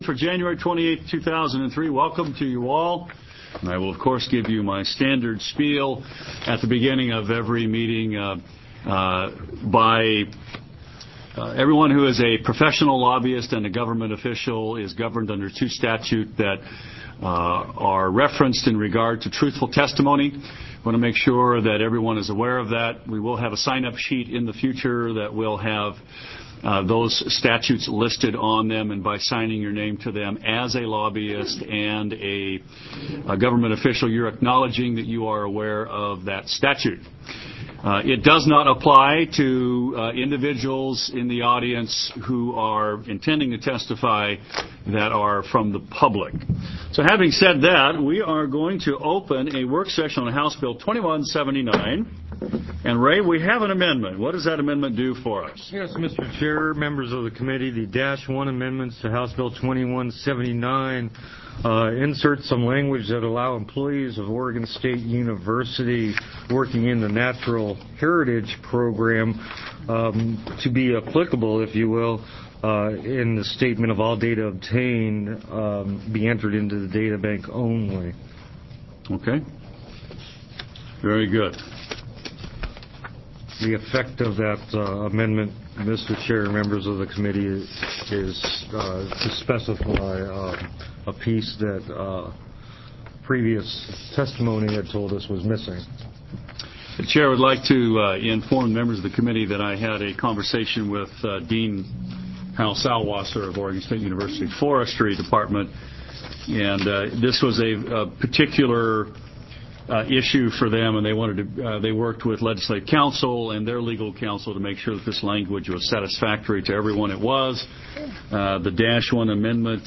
For January 28, 2003. Welcome to you all. And I will, of course, give you my standard spiel at the beginning of every meeting by everyone who is a professional lobbyist and a government official is governed under two statutes that are referenced in regard to truthful testimony. I want to make sure that everyone is aware of that. We will have a sign-up sheet in the future that will have those statutes listed on them, and by signing your name to them as a lobbyist and a government official, you're acknowledging that you are aware of that statute. It does not apply to individuals in the audience who are intending to testify that are from the public. So having said that, we are going to open a work session on House Bill 2179. And Ray, we have an amendment. What does that amendment do for us? Yes, Mr. Chair, members of the committee, the -1 amendments to House Bill 2179 insert some language that allow employees of Oregon State University working in the Natural Heritage Program to be applicable, if you will, in the statement of all data obtained be entered into the data bank only. Okay. Very good. The effect of that amendment, Mr. Chair and members of the committee, is to specify a piece that previous testimony had told us was missing. The Chair would like to inform members of the committee that I had a conversation with Dean Hal Salwasser of Oregon State University Forestry Department, and this was a particular issue for them, and they worked with legislative counsel and their legal counsel to make sure that this language was satisfactory to everyone. It was. The -1 amendment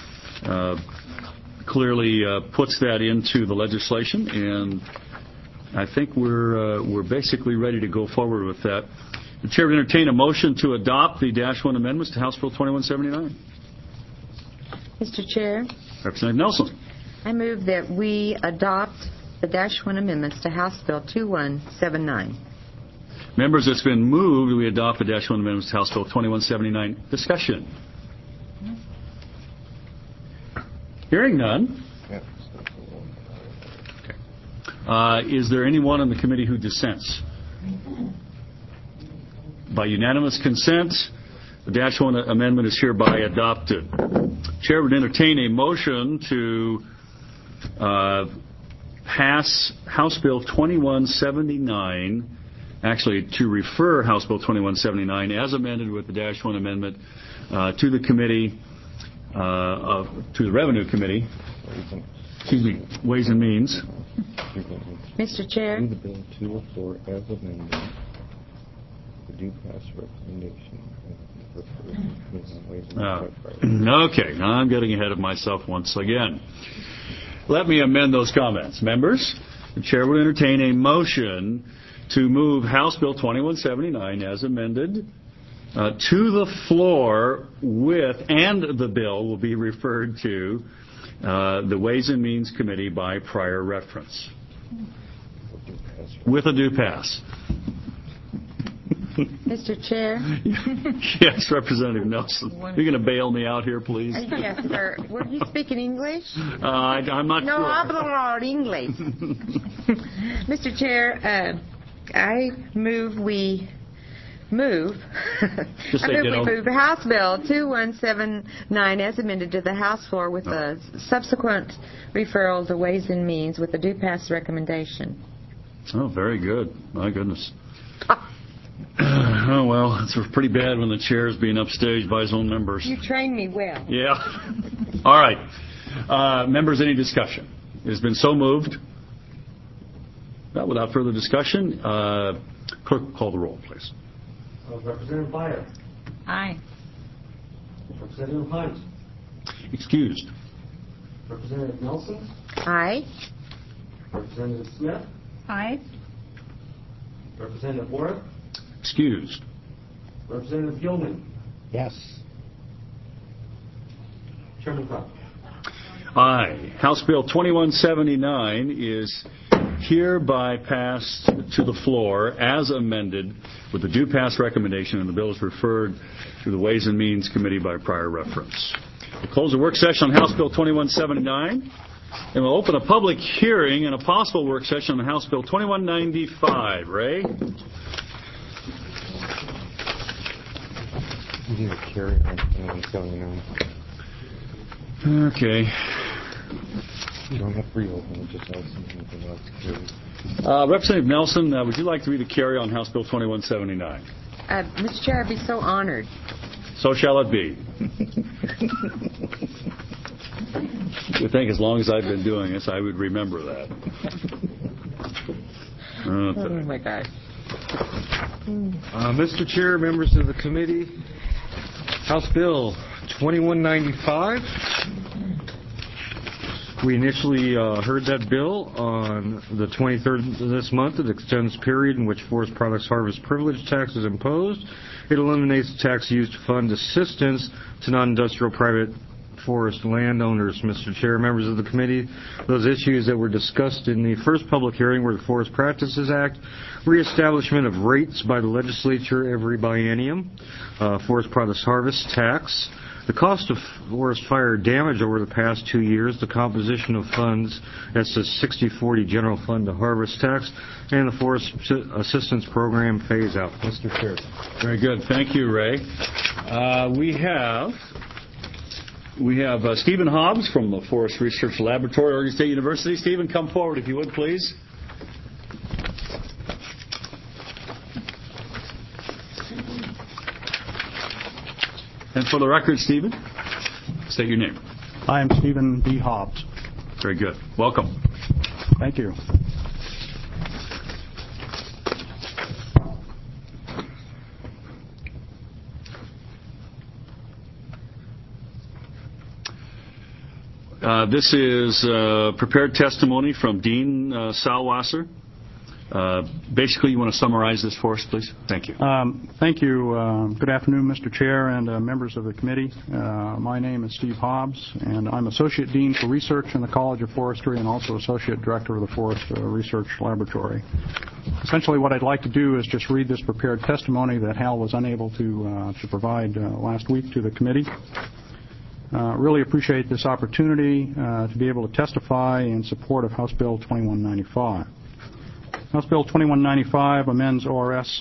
clearly puts that into the legislation, and I think we're basically ready to go forward with that. The Chair would entertain a motion to adopt the -1 amendments to House Bill 2179. Mr. Chair, Representative Nelson. I move that we adopt the -1 amendments to House Bill 2179. Members, it's been moved we adopt the -1 amendments to House Bill 2179. Discussion. Hearing none. Okay. Is there anyone on the committee who dissents? By unanimous consent, the -1 amendment is hereby adopted. Chair would entertain a motion to pass House Bill 2179, actually to refer House Bill 2179 as amended with the -1 amendment to the committee, to the Revenue Committee, Ways and Means. Mr. Chair. The bill to the floor as amended. The due pass recommendation. Okay, now I'm getting ahead of myself once again. Let me amend those comments. Members, the Chair will entertain a motion to move House Bill 2179 as amended to the floor and the bill will be referred to the Ways and Means Committee by prior reference. With a due pass. Mr. Chair? Yes, Representative Nelson. You're going to bail me out here, please? Yes, sir. Were you speaking English? I'm not no, sure. No, hablo English. Mr. Chair, I move we move House Bill 2179 as amended to the House floor with a subsequent referral to Ways and Means with a due pass recommendation. Oh, very good. My goodness. Oh, well, it's pretty bad when the chair is being upstaged by his own members. You trained me well. Yeah. All right. Members, any discussion? It has been so moved. Well, without further discussion, clerk, call the roll, please. Representative Byer. Aye. Representative Hunt. Excused. Representative Nelson. Aye. Representative Smith. Aye. Representative Warwick. Excused. Representative Gilman. Yes. Chairman Crow. Aye. House Bill 2179 is hereby passed to the floor as amended with the due pass recommendation, and the bill is referred to the Ways and Means Committee by prior reference. We'll close the work session on House Bill 2179. And we'll open a public hearing and a possible work session on House Bill 2195. Ray? You need to carry on 2179. Okay. You don't have to reopen it, just have something else to carry. Representative Nelson, would you like to read a carry on House Bill 2179? Mr. Chair, I'd be so honored. So shall it be. You think as long as I've been doing this, I would remember that. Okay. Oh, my gosh. Mr. Chair, members of the committee, House Bill 2195. We initially heard that bill on the 23rd of this month. It extends the period in which forest products harvest privilege tax is imposed. It eliminates the tax used to fund assistance to non-industrial private forest landowners. Mr. Chair, members of the committee, those issues that were discussed in the first public hearing were the Forest Practices Act, reestablishment of rates by the legislature every biennium, forest products harvest tax, the cost of forest fire damage over the past 2 years, the composition of funds, that's the 60-40 general fund to harvest tax, and the forest assistance program phase out. Mr. Chair. Very good. Thank you, Ray. We have Stephen Hobbs from the Forest Research Laboratory, Oregon State University. Stephen, come forward if you would, please. And for the record, Stephen, state your name. I am Stephen B. Hobbs. Very good. Welcome. Thank you. This is prepared testimony from Dean Salwasser. Basically, you want to summarize this for us, please? Thank you. Thank you. Good afternoon, Mr. Chair and members of the committee. My name is Steve Hobbs, and I'm Associate Dean for Research in the College of Forestry and also Associate Director of the Forest Research Laboratory. Essentially, what I'd like to do is just read this prepared testimony that Hal was unable to provide last week to the committee. Really appreciate this opportunity to be able to testify in support of House Bill 2195. House Bill 2195 amends ORS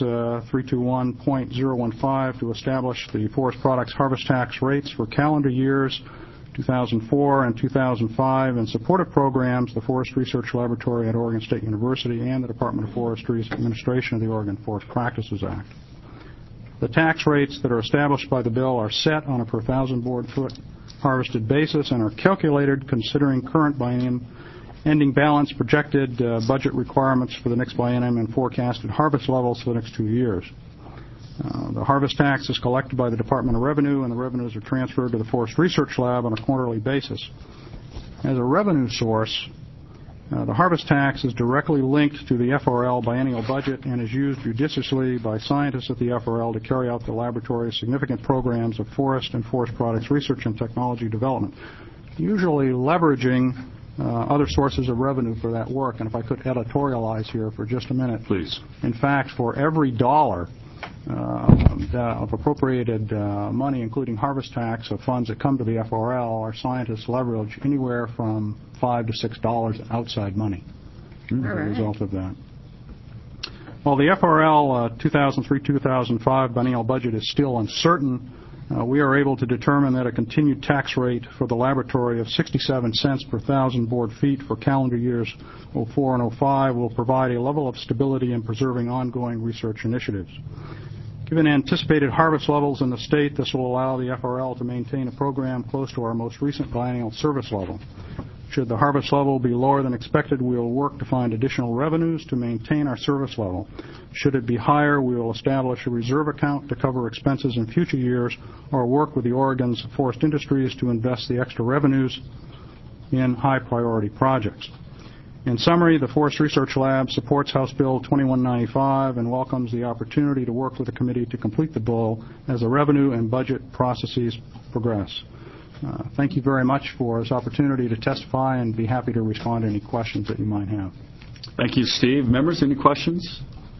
321.015 to establish the forest products harvest tax rates for calendar years 2004 and 2005 in support of programs the Forest Research Laboratory at Oregon State University and the Department of Forestry's administration of the Oregon Forest Practices Act. The tax rates that are established by the bill are set on a per thousand board foot harvested basis and are calculated considering current biennium ending balance, projected budget requirements for the next biennium, and forecasted harvest levels for the next 2 years. The harvest tax is collected by the Department of Revenue, and the revenues are transferred to the Forest Research Lab on a quarterly basis. As a revenue source, the harvest tax is directly linked to the FRL biennial budget and is used judiciously by scientists at the FRL to carry out the laboratory's significant programs of forest and forest products research and technology development, usually leveraging other sources of revenue for that work. And if I could editorialize here for just a minute. Please. In fact, for every dollar of appropriated money, including harvest tax of funds that come to the FRL, our scientists leverage anywhere from $5 to $6 outside money as a result of that. While the FRL 2003-2005 biennial budget is still uncertain, we are able to determine that a continued tax rate for the laboratory of 67 cents per thousand board feet for calendar years 04 and 05 will provide a level of stability in preserving ongoing research initiatives. Given anticipated harvest levels in the state, this will allow the FRL to maintain a program close to our most recent biennial service level. Should the harvest level be lower than expected, we will work to find additional revenues to maintain our service level. Should it be higher, we will establish a reserve account to cover expenses in future years or work with the Oregon's forest industries to invest the extra revenues in high-priority projects. In summary, the Forest Research Lab supports House Bill 2195 and welcomes the opportunity to work with the committee to complete the bill as the revenue and budget processes progress. Thank you very much for this opportunity to testify and be happy to respond to any questions that you might have. Thank you, Steve. Members, any questions?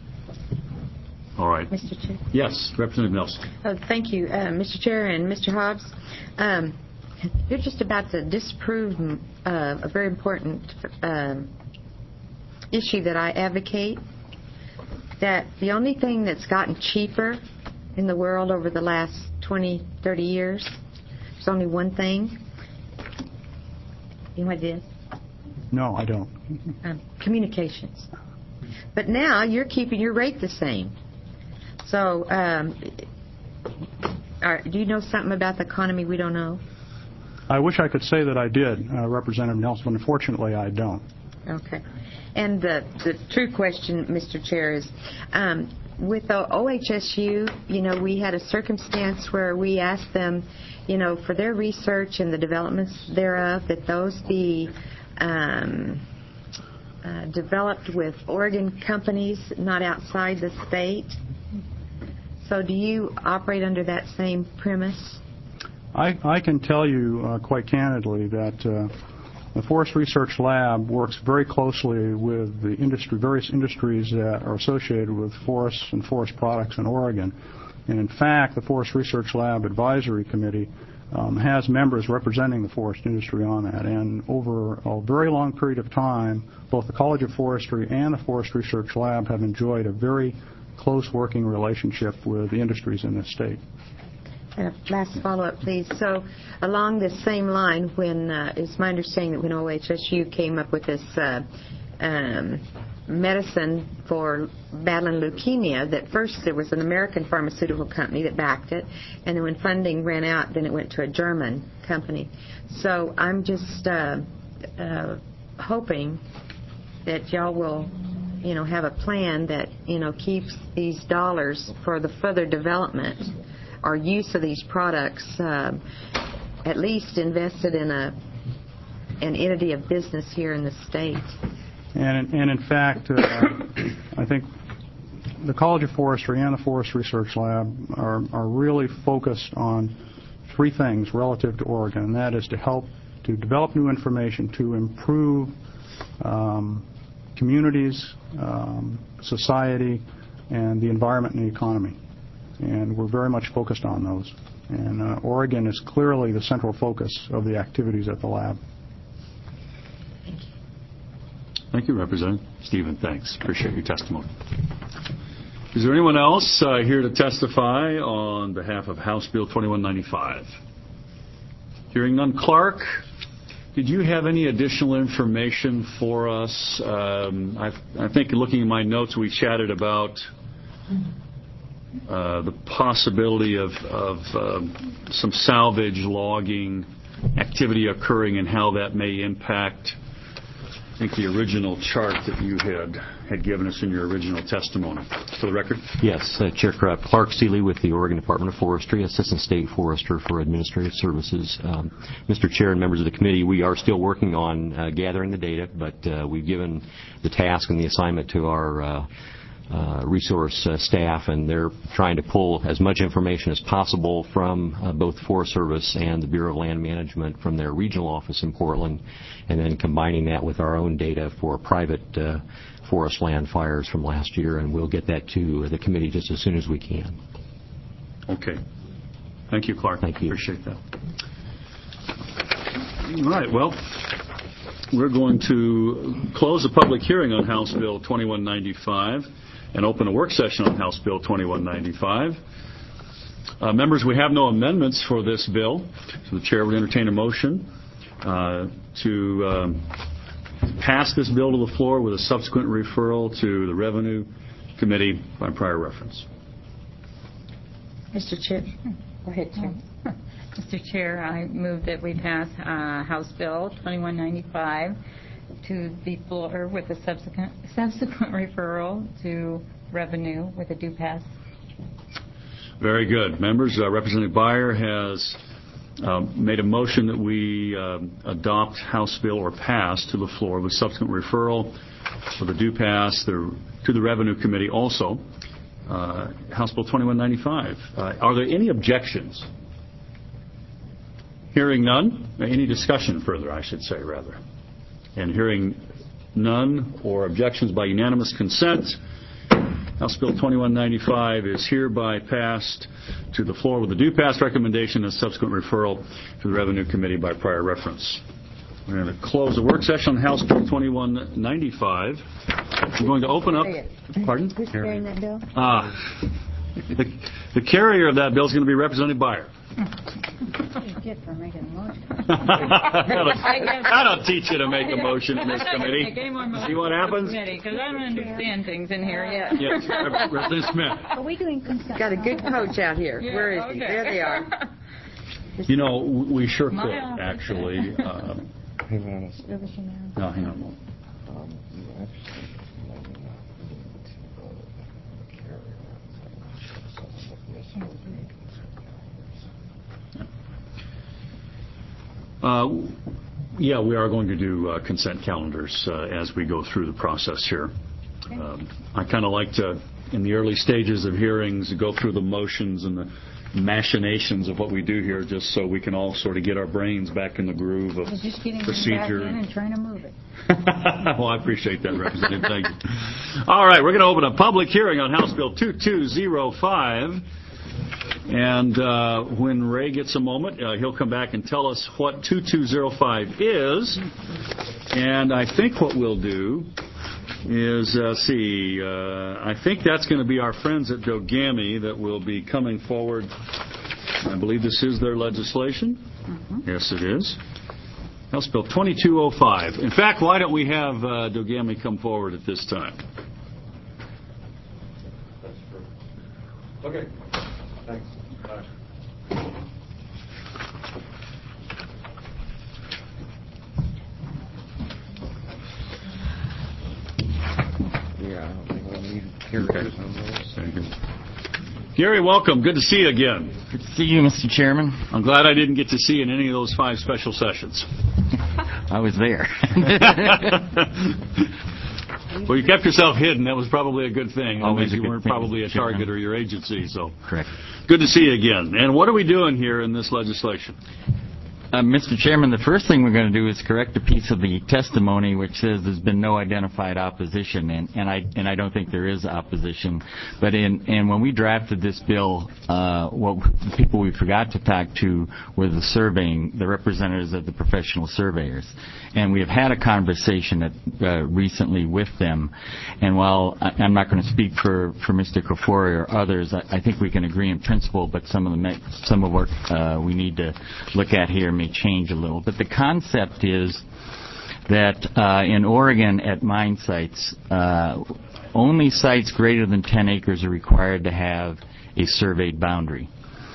All right. Mr. Chair. Yes, Representative Nelson. Thank you, Mr. Chair and Mr. Hobbs. You're just about to disprove a very important issue that I advocate, that the only thing that's gotten cheaper in the world over the last 20, 30 years, there's only one thing. You know what it is? No, I don't. Communications. But now you're keeping your rate the same. So, do you know something about the economy we don't know? I wish I could say that I did, Representative Nelson, but unfortunately I don't. Okay. And the true question, Mr. Chair, is with the OHSU, we had a circumstance where we asked them, for their research and the developments thereof, that those be developed with Oregon companies, not outside the state. So do you operate under that same premise? I can tell you quite candidly that the Forest Research Lab works very closely with the various industries that are associated with forests and forest products in Oregon. And in fact, the Forest Research Lab Advisory Committee has members representing the forest industry on that. And over a very long period of time, both the College of Forestry and the Forest Research Lab have enjoyed a very close working relationship with the industries in this state. Last follow-up, please. So along this same line, it's my understanding that when OHSU came up with this medicine for battling leukemia, that first there was an American pharmaceutical company that backed it, and then when funding ran out, then it went to a German company. So I'm just hoping that y'all will have a plan that keeps these dollars for the further development or use of these products at least invested in an entity of business here in the state. And in fact, I think the College of Forestry and the Forest Research Lab are really focused on three things relative to Oregon, and that is to help to develop new information to improve communities, society, and the environment and the economy. And we're very much focused on those. And Oregon is clearly the central focus of the activities at the lab. Thank you, Representative Stephen. Thanks. Appreciate your testimony. Is there anyone else here to testify on behalf of House Bill 2195? Hearing none. Clark, did you have any additional information for us? I think looking at my notes, we chatted about the possibility of some salvage logging activity occurring and how that may impact, I think, the original chart that you had given us in your original testimony. For the record? Yes, Chair Krupp. Clark Seeley with the Oregon Department of Forestry, Assistant State Forester for Administrative Services. Mr. Chair and members of the committee, we are still working on gathering the data, but we've given the task and the assignment to our resource staff, and they're trying to pull as much information as possible from both the Forest Service and the Bureau of Land Management from their regional office in Portland, and then combining that with our own data for private forest land fires from last year, and we'll get that to the committee just as soon as we can. Okay. Thank you, Clark. Thank you. Appreciate that. All right. Well, we're going to close the public hearing on House Bill 2195 and open a work session on House Bill 2195. Members, we have no amendments for this bill, so the Chair would entertain a motion to pass this bill to the floor with a subsequent referral to the Revenue Committee by prior reference. Mr. Chair. Go ahead, Chair. Mr. Chair, I move that we pass House Bill 2195 to the floor with a subsequent referral to Revenue with a due pass. Very good. Members, Representative Beyer has made a motion that we adopt House Bill or pass to the floor with subsequent referral for the due pass to the Revenue Committee also. House Bill 2195. Are there any objections? Hearing none, any discussion further, I should say, rather. And hearing none or objections by unanimous consent, House Bill 2195 is hereby passed to the floor with a due pass recommendation and subsequent referral to the Revenue Committee by prior reference. We're going to close the work session on House Bill 2195. We're going to open up... Pardon? Who's carrying that bill? The carrier of that bill is going to be Representative Byer. Get for making a motion. I don't teach you to make a motion in this committee. See what happens? Because I don't understand things in here yet. Yes, Representative Smith. Are we doing consent? Got a good coach out here. Yeah, Where is he? okay. There they are. You know, we sure could, My office. actually. No, hang on. Yeah, we are going to do consent calendars as we go through the process here. I kind of like to, in the early stages of hearings, go through the motions and the machinations of what we do here, just so we can all sort of get our brains back in the groove of Just getting them back procedure. in and trying to move it. Well, I appreciate that, Representative. Thank you. All right, we're going to open a public hearing on House Bill 2205. And when Ray gets a moment, he'll come back and tell us what 2205 is. And I think what we'll do is, I think that's going to be our friends at Dogami that will be coming forward. I believe this is their legislation. Yes, it is. House Bill 2205. In fact, why don't we have Dogami come forward at this time? Okay. Thanks. Bye. Yeah, I don't think we need characters on those. Very good. Gary, welcome. Good to see you again. Good to see you, Mr. Chairman. I'm glad I didn't get to see you in any of those 5 special sessions. I was there. Well, you kept yourself hidden. That was probably a good thing. Always a you good weren't thing, probably a Mr. Chairman. target or your agency, so. Correct. Good to see you again. And what are we doing here in this legislation? Mr. Chairman, the first thing we're going to do is correct a piece of the testimony which says there's been no identified opposition, and I don't think there is opposition. But when we drafted this bill, the people we forgot to talk to were the representatives of the professional surveyors, and we have had a conversation recently with them. And while I'm not going to speak for Mr. Kafori or others, I think we can agree in principle, but some of what we need to look at here may change a little. But the concept is that in Oregon at mine sites, only sites greater than 10 acres are required to have a surveyed boundary.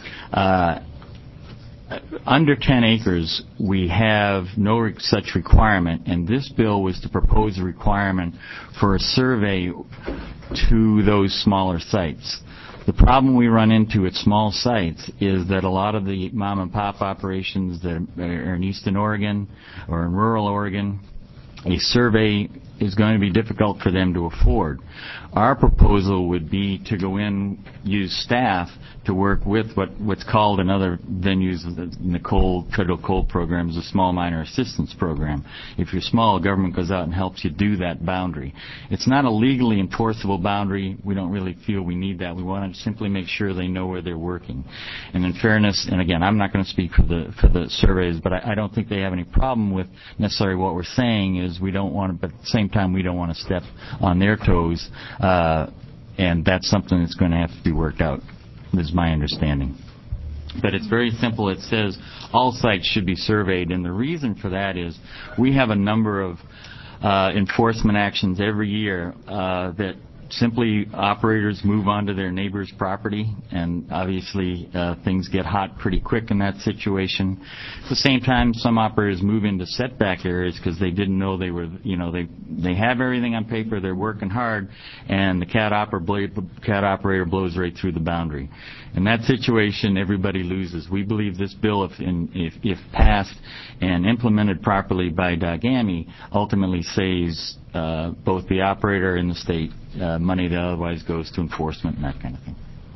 Under 10 acres, we have no such requirement, and this bill was to propose a requirement for a survey to those smaller sites. The problem we run into at small sites is that a lot of the mom-and-pop operations that are in eastern Oregon or in rural Oregon, a survey is going to be difficult for them to afford. Our proposal would be to go in, use staff to work with what's called in other venues in the federal coal programs, a small miner assistance program. If you're small, government goes out and helps you do that boundary. It's not a legally enforceable boundary. We don't really feel we need that. We want to simply make sure they know where they're working. And in fairness, and again, I'm not going to speak for the surveys, but I don't think they have any problem with necessarily what we're saying is we don't want to, but at the same time, we don't want to step on their toes, and that's something that's going to have to be worked out, is my understanding. But it's very simple. It says all sites should be surveyed, and the reason for that is we have a number of enforcement actions every year that simply operators move onto their neighbor's property, and obviously things get hot pretty quick in that situation. At the same time, some operators move into setback areas because they didn't know they were, they have everything on paper, they're working hard, and the cat operator blows right through the boundary. In that situation, everybody loses. We believe this bill, if passed and implemented properly by Dogami, ultimately saves both the operator and the state money that otherwise goes to enforcement and that kind of thing.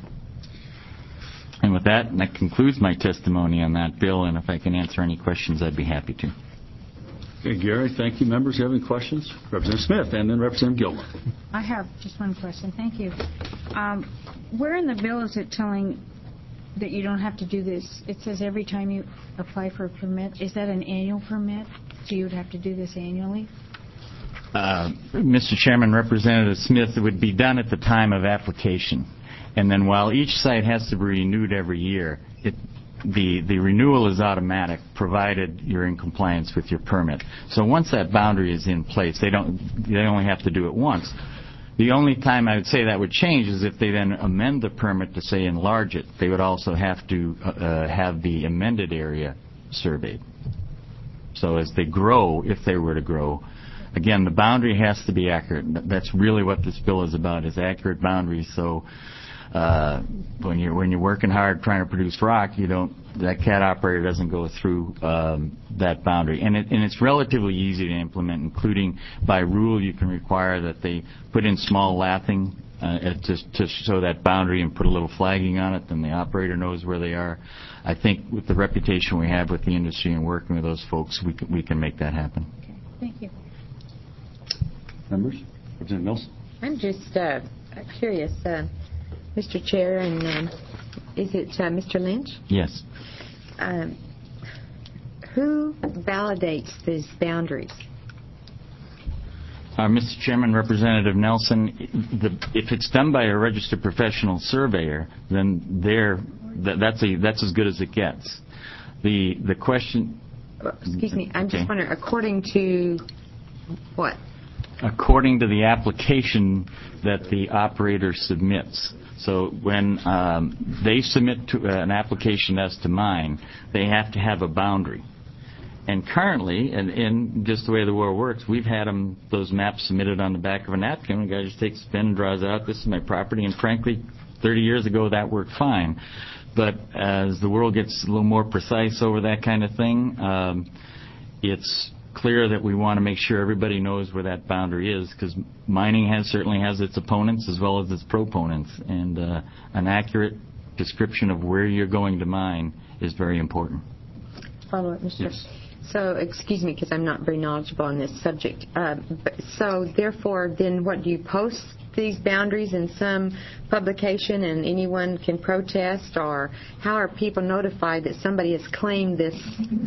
And with that concludes my testimony on that bill, and if I can answer any questions, I'd be happy to. Okay, Gary, thank you. Members, you have any questions? Representative Smith and then Representative Gilman. I have just one question. Thank you. Where in the bill is it telling that you don't have to do this? It says every time you apply for a permit. Is that an annual permit? So you would have to do this annually? Mr. Chairman, Representative Smith, it would be done at the time of application. And then while each site has to be renewed every year, the renewal is automatic, provided you're in compliance with your permit. So once that boundary is in place, they only have to do it once. The only time I would say that would change is if they then amend the permit to, say, enlarge it. They would also have to have the amended area surveyed. So as they grow, if they were to grow, again, the boundary has to be accurate. That's really what this bill is about, is accurate boundaries. So when you're working hard trying to produce rock, that cat operator doesn't go through that boundary. And it's relatively easy to implement, including by rule you can require that they put in small lathing to show that boundary and put a little flagging on it, then the operator knows where they are. I think with the reputation we have with the industry and working with those folks, we can make that happen. Okay. Thank you. Members? Representative Nelson? I'm just curious, Mr. Chair, and is it Mr. Lynch? Yes. Who validates these boundaries? Mr. Chairman, Representative Nelson, if it's done by a registered professional surveyor, then that's as good as it gets. The question... Excuse me, I'm just wondering, according to what? According to the application that the operator submits. So when they submit to an application as to mine, they have to have a boundary. And currently, and just the way the world works, we've had those maps submitted on the back of a napkin. The guy just takes a pen and draws out, this is my property. And frankly, 30 years ago, that worked fine. But as the world gets a little more precise over that kind of thing, it's clear that we want to make sure everybody knows where that boundary is, because mining certainly has its opponents as well as its proponents. And an accurate description of where you're going to mine is very important. Follow up, Mr. Yes. So, excuse me, because I'm not very knowledgeable on this subject. So, therefore, then what, do you post these boundaries in some publication and anyone can protest, or how are people notified that somebody has claimed this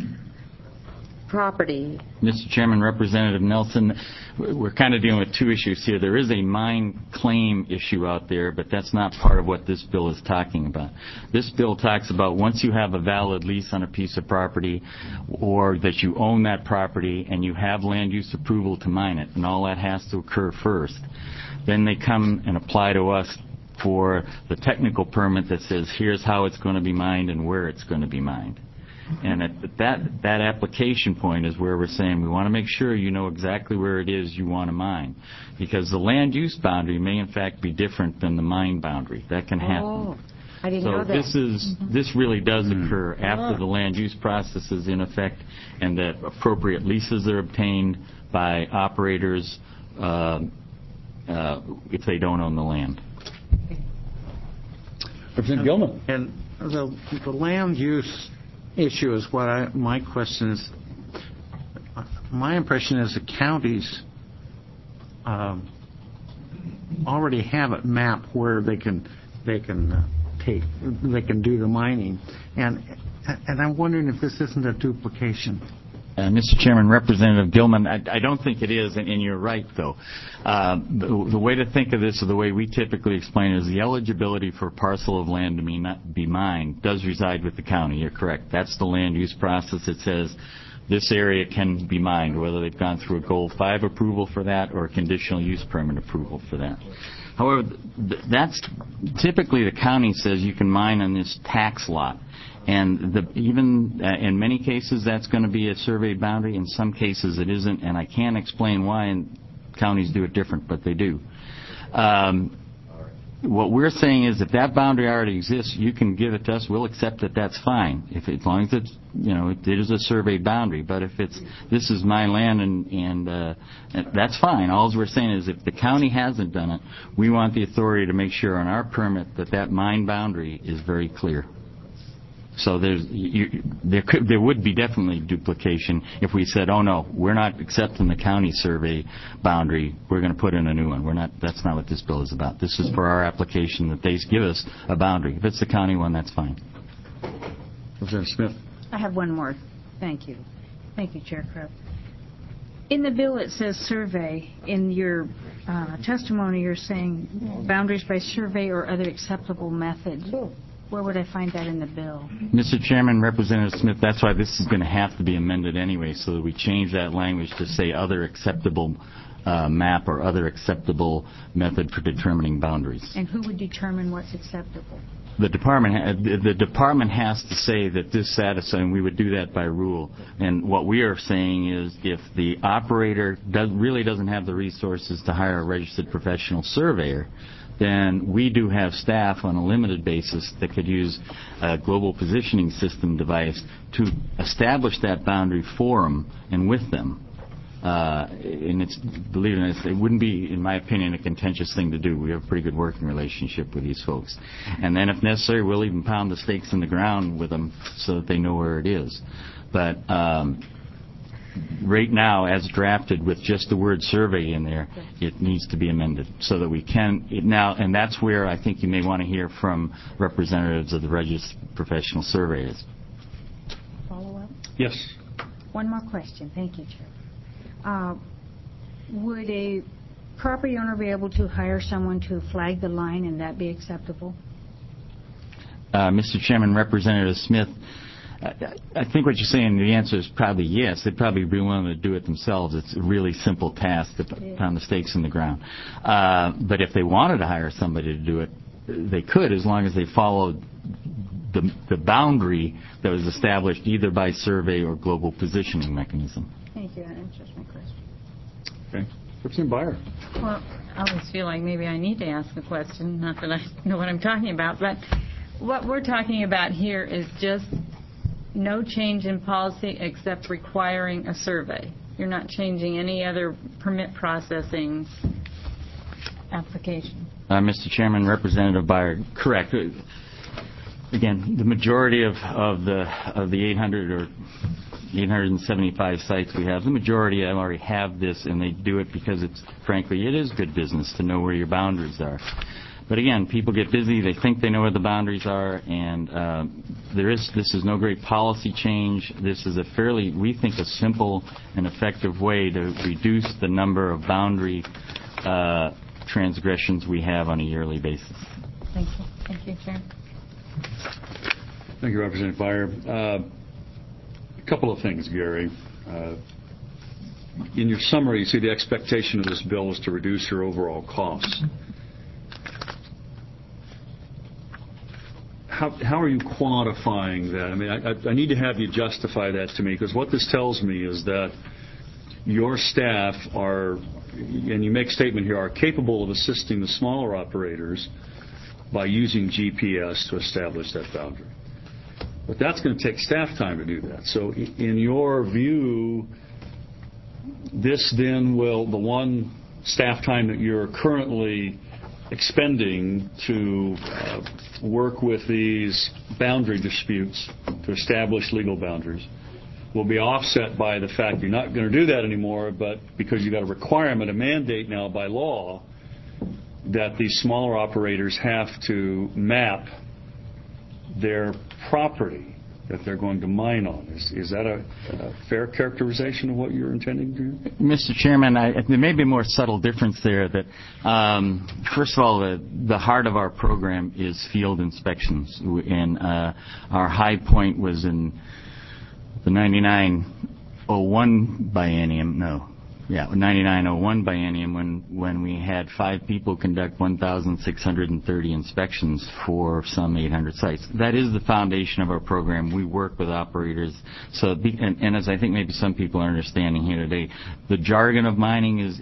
property? Mr. Chairman, Representative Nelson, we're kind of dealing with two issues here. There is a mine claim issue out there, but that's not part of what this bill is talking about. This bill talks about once you have a valid lease on a piece of property, or that you own that property and you have land use approval to mine it, and all that has to occur first, then they come and apply to us for the technical permit that says here's how it's going to be mined and where it's going to be mined. And at that application point is where we're saying we want to make sure you know exactly where it is you want to mine, because the land use boundary may in fact be different than the mine boundary. That can happen. Oh, I didn't know that. So this really does occur after the land use process is in effect, and that appropriate leases are obtained by operators if they don't own the land. Representative Gilman? And the land use issue is what my question is. My impression is the counties already have it mapped where they can do the mining, and I'm wondering if this isn't a duplication. Mr. Chairman, Representative Gilman, I don't think it is, and you're right, though. The way to think of this, or the way we typically explain it, is the eligibility for a parcel of land to be mined does reside with the county. You're correct. That's the land use process. It says this area can be mined, whether they've gone through a Goal 5 approval for that or a conditional use permit approval for that. However, that's typically the county says you can mine on this tax lot. And even in many cases, that's going to be a surveyed boundary. In some cases, it isn't, and I can't explain why, and counties do it different, but they do. What we're saying is if that boundary already exists, you can give it to us. We'll accept that. That's fine, as long as it's, it is a surveyed boundary. But if this is my land, and that's fine. All we're saying is if the county hasn't done it, we want the authority to make sure on our permit that mine boundary is very clear. So there would be definitely duplication if we said, oh no, we're not accepting the county survey boundary, we're going to put in a new one. That's not what this bill is about. This is for our application that they give us a boundary. If it's the county one, that's fine. Representative Smith. I have one more. Thank you. Thank you, Chair Crow. In the bill, it says survey. In your testimony, you're saying boundaries by survey or other acceptable method. Where would I find that in the bill? Mr. Chairman, Representative Smith, that's why this is going to have to be amended anyway, so that we change that language to say other acceptable map or other acceptable method for determining boundaries. And who would determine what's acceptable? The department has to say that this satisfies, and we would do that by rule. And what we are saying is if the operator really doesn't have the resources to hire a registered professional surveyor, then we do have staff on a limited basis that could use a global positioning system device to establish that boundary for them and with them. And believe it or not, it wouldn't be, in my opinion, a contentious thing to do. We have a pretty good working relationship with these folks. And then if necessary, we'll even pound the stakes in the ground with them so that they know where it is. But right now, as drafted with just the word survey in there, it needs to be amended so that we can now, and that's where I think you may want to hear from representatives of the registered professional surveyors. Follow up? Yes. One more question. Thank you, Chair. Would a property owner be able to hire someone to flag the line and that be acceptable? Mr. Chairman, Representative Smith, I think what you're saying, the answer is probably yes. They'd probably be willing to do it themselves. It's a really simple task to pound the stakes in the ground. But if they wanted to hire somebody to do it, they could, as long as they followed the boundary that was established either by survey or global positioning mechanism. Thank you. That answers my question. Okay. Representative Beyer. Well, I always feel like maybe I need to ask a question, not that I know what I'm talking about, but what we're talking about here is just no change in policy except requiring a survey. You're not changing any other permit processing application. Mr. Chairman, Representative Beyer, correct. Again, the majority of the 800 or 875 sites we have, the majority of them already have this, and they do it because it is good business to know where your boundaries are. But again, people get busy, they think they know where the boundaries are, and this is no great policy change. This is we think, a simple and effective way to reduce the number of boundary transgressions we have on a yearly basis. Thank you. Thank you, Chair. Thank you, Representative Beyer. A couple of things, Gary. In your summary, you see the expectation of this bill is to reduce your overall costs. How are you quantifying that? I mean, I need to have you justify that to me, because what this tells me is that your staff are, and you make a statement here, are capable of assisting the smaller operators by using GPS to establish that boundary. But that's going to take staff time to do that. So in your view, this then the one staff time that you're currently expending to work with these boundary disputes to establish legal boundaries will be offset by the fact you're not going to do that anymore, but because you've got a requirement, a mandate now by law, that these smaller operators have to map their property that they're going to mine on. Is that a fair characterization of what you're intending to do? Mr. Chairman, there may be a more subtle difference there. That first of all, the heart of our program is field inspections, and our high point was in the 9901 biennium. 9901 biennium when we had 5 people conduct 1,630 inspections for some 800 sites. That is the foundation of our program. We work with operators. And as I think maybe some people are understanding here today, the jargon of mining is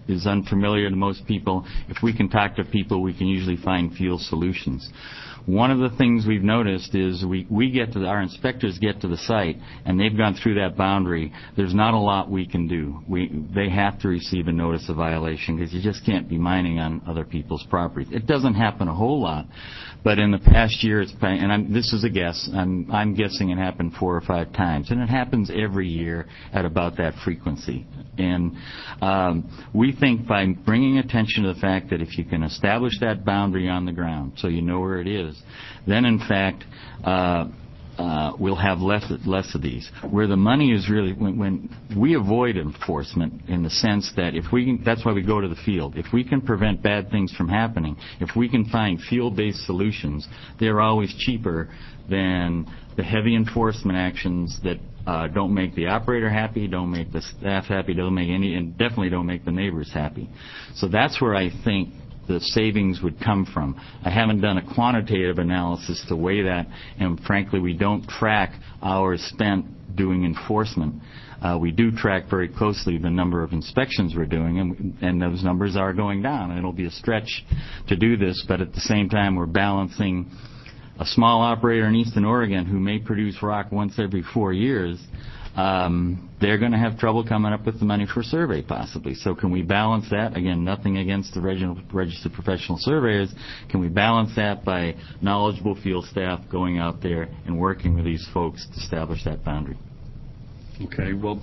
is unfamiliar to most people. If we can talk to people, we can usually find field solutions. One of the things we've noticed is our inspectors get to the site, and they've gone through that boundary. There's not a lot we can do. They have to receive a notice of violation because you just can't be mining on other people's property. It doesn't happen a whole lot, but in the past year, this is a guess. I'm guessing it happened 4 or 5 times, and it happens every year at about that frequency. And we think by bringing attention to the fact that if you can establish that boundary on the ground, so you know where it is, then in fact we'll have less of these. Where the money is really, when we avoid enforcement in the sense that if we can, that's why we go to the field. If we can prevent bad things from happening, if we can find field-based solutions, they're always cheaper than the heavy enforcement actions that don't make the operator happy, don't make the staff happy, and definitely don't make the neighbors happy. So that's where I think the savings would come from. I haven't done a quantitative analysis to weigh that, and frankly, we don't track hours spent doing enforcement. We do track very closely the number of inspections we're doing, and those numbers are going down. And it'll be a stretch to do this, but at the same time, we're balancing a small operator in Eastern Oregon who may produce rock once every 4 years. They're going to have trouble coming up with the money for a survey, possibly. So can we balance that? Again, nothing against the registered professional surveyors. Can we balance that by knowledgeable field staff going out there and working with these folks to establish that boundary? Okay. Well,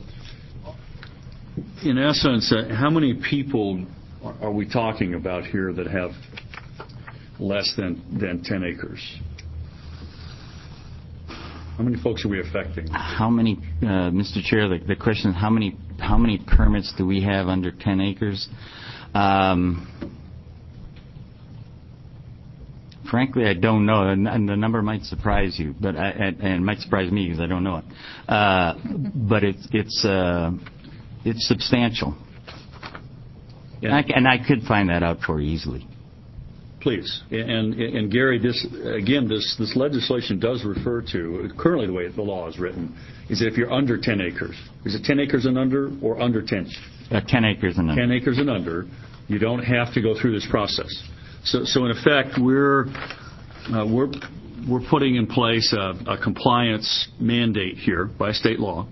in essence, how many people are we talking about here that have less than 10 acres? How many folks are we affecting? How many, Mr. Chair, the question is how many permits do we have under 10 acres? Frankly, I don't know, and the number might surprise you, but and it might surprise me because I don't know it. But it's substantial, yeah. And I could find that out for you easily. Please. And Gary, this legislation does refer to, currently the way the law is written, is that if you're under 10 acres. Is it 10 acres and under or under 10? 10 acres and under. 10 acres and under, you don't have to go through this process. So in effect, we're putting in place a compliance mandate here by state law.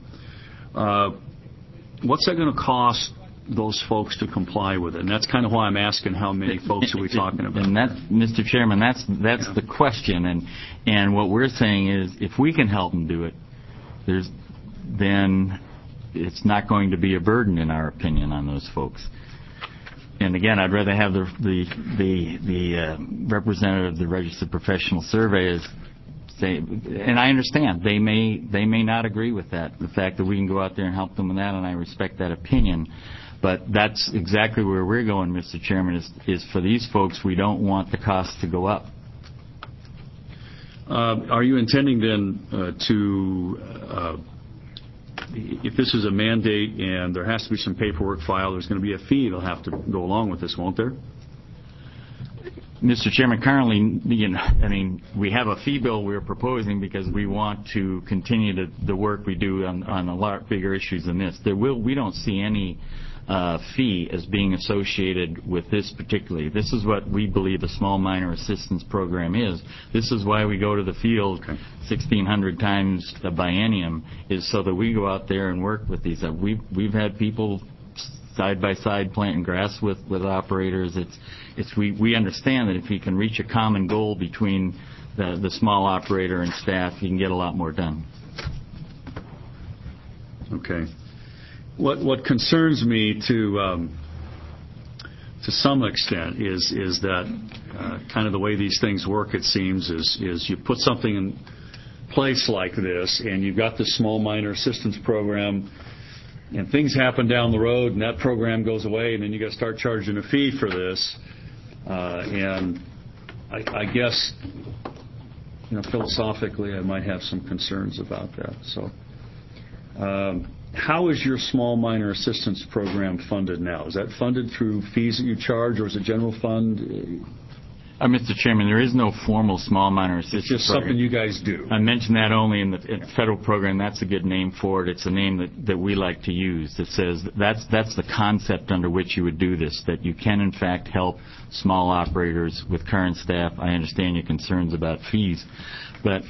What's that going to cost those folks to comply with it? And that's kind of why I'm asking how many folks are we talking about. And that, Mr. Chairman, that's the question. And what we're saying is if we can help them do it, then it's not going to be a burden, in our opinion, on those folks. And again, I'd rather have the representative of the registered professional surveyors say, and I understand they may not agree with that, the fact that we can go out there and help them with that, and I respect that opinion. But that's exactly where we're going, Mr. Chairman, is for these folks, we don't want the cost to go up. Are you intending then if this is a mandate and there has to be some paperwork filed, there's going to be a fee that'll have to go along with this, won't there? Mr. Chairman, currently, we have a fee bill we're proposing because we want to continue the work we do on a lot bigger issues than this. We don't see any fee as being associated with this particularly. This is what we believe a small miner assistance program is. This is why we go to the field 1,600 times a biennium, is so that we go out there and work with these. We've had people side by side planting grass with operators. We understand that if you can reach a common goal between the small operator and staff, you can get a lot more done. Okay. What concerns me to some extent is that kind of the way these things work, it seems, is you put something in place like this, and you've got this small miner assistance program, and things happen down the road, and that program goes away, and then you got to start charging a fee for this. And I guess, philosophically, I might have some concerns about that. So, how is your small miner assistance program funded now? Is that funded through fees that you charge, or is it general fund? Mr. Chairman, there is no formal small miner assistance It's just program. something you guys do. I mentioned that only in the federal program. That's a good name for it. It's a name that we like to use that says that's the concept under which you would do this, that you can, in fact, help small operators with current staff. I understand your concerns about fees, but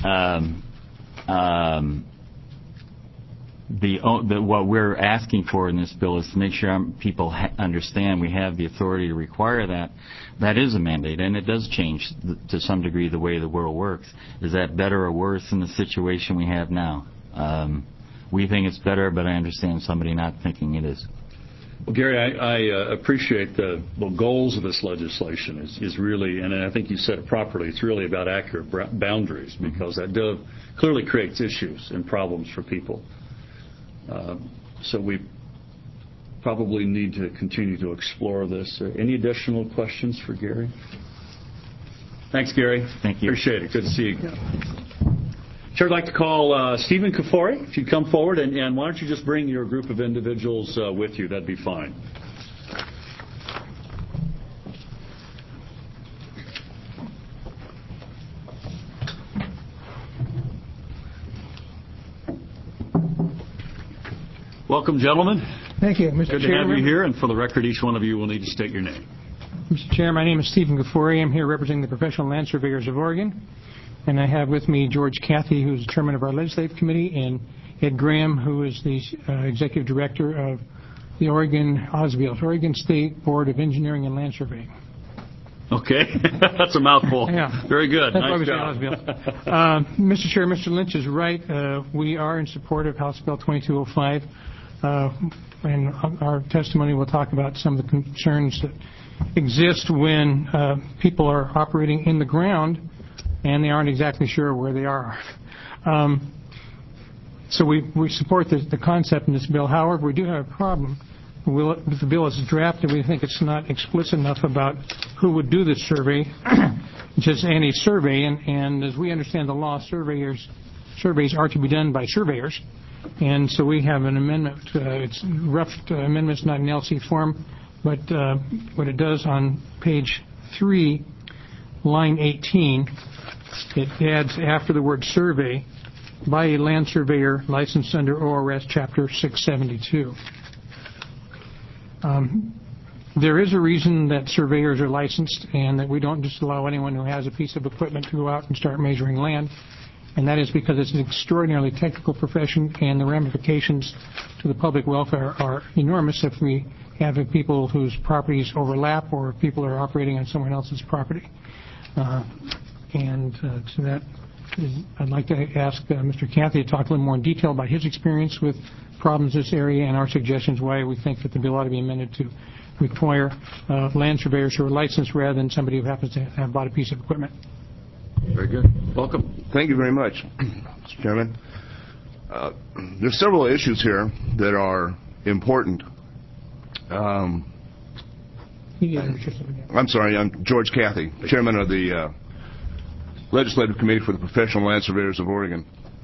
what we're asking for in this bill is to make sure people understand we have the authority to require that. That is a mandate, and it does change to some degree the way the world works. Is that better or worse than the situation we have now? We think it's better, but I understand somebody not thinking it is. Well, Gary, I appreciate the goals of this legislation is really, and I think you said it properly, it's really about accurate boundaries, because that clearly creates issues and problems for people. So we probably need to continue to explore this. Any additional questions for Gary? Thanks, Gary. Thank you. Appreciate it. Good to see you. Chair, I'd like to call Stephen Kafori, if you'd come forward, and why don't you just bring your group of individuals with you? That'd be fine. Welcome, gentlemen. Thank you, Mr. Good to have you here, and for the record, each one of you will need to state your name. Mr. Chair, my name is Stephen Gafori. I'm here representing the Professional Land Surveyors of Oregon, and I have with me George Cathy, who's the chairman of our legislative committee, and Ed Graham, who is the executive director of the Oregon State Board of Engineering and Land Surveying. Okay, that's a mouthful. Yeah. Very good. That's nice job. Mr. Chair, Mr. Lynch is right. We are in support of House Bill 2205. And our testimony will talk about some of the concerns that exist when people are operating in the ground and they aren't exactly sure where they are. So we support the concept in this bill. However, we do have a problem with the bill as drafted. We think it's not explicit enough about who would do this survey, just any survey. And as we understand the law, surveys are to be done by surveyors. And so we have an amendment. It's rough amendments, not in LC form, but what it does on page 3, line 18, it adds after the word survey, by a land surveyor licensed under ORS Chapter 672. There is a reason that surveyors are licensed and that we don't just allow anyone who has a piece of equipment to go out and start measuring land. And that is because it's an extraordinarily technical profession, and the ramifications to the public welfare are enormous if we have people whose properties overlap or if people are operating on someone else's property. To that, I'd like to ask Mr. Cathy to talk a little more in detail about his experience with problems in this area and our suggestions why we think that the bill ought to be amended to require land surveyors who are licensed rather than somebody who happens to have bought a piece of equipment. Very good. Welcome. Thank you very much, Mr. Chairman. There's several issues here that are important. I'm sorry, I'm George Cathy, chairman of the Legislative Committee for the Professional Land Surveyors of Oregon.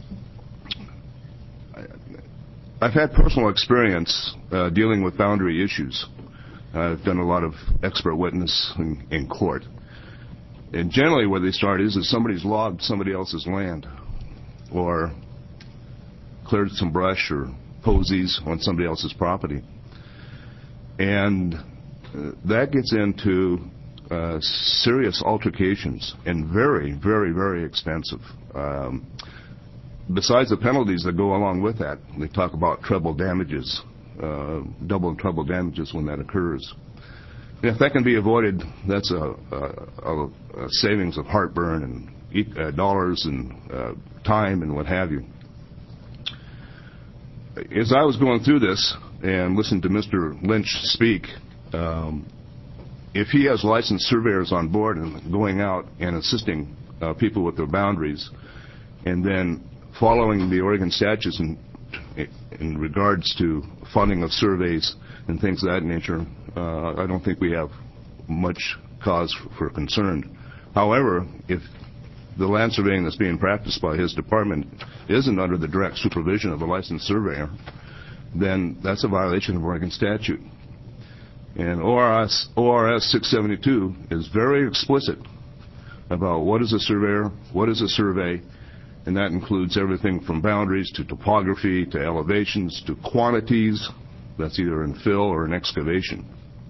I've had personal experience dealing with boundary issues. I've done a lot of expert witness in court. And generally where they start is that somebody's logged somebody else's land or cleared some brush or posies on somebody else's property. And that gets into serious altercations and very, very, very expensive. Besides the penalties that go along with that, they talk about treble damages, double and treble damages when that occurs. If that can be avoided, that's a savings of heartburn and dollars and time and what have you. As I was going through this and listening to Mr. Lynch speak, if he has licensed surveyors on board and going out and assisting people with their boundaries and then following the Oregon statutes in regards to funding of surveys and things of that nature, I don't think we have much cause for concern. However, if the land surveying that's being practiced by his department isn't under the direct supervision of a licensed surveyor, then that's a violation of Oregon statute. And ORS 672 is very explicit about what is a surveyor, what is a survey, and that includes everything from boundaries to topography to elevations to quantities. That's either in fill or in excavation.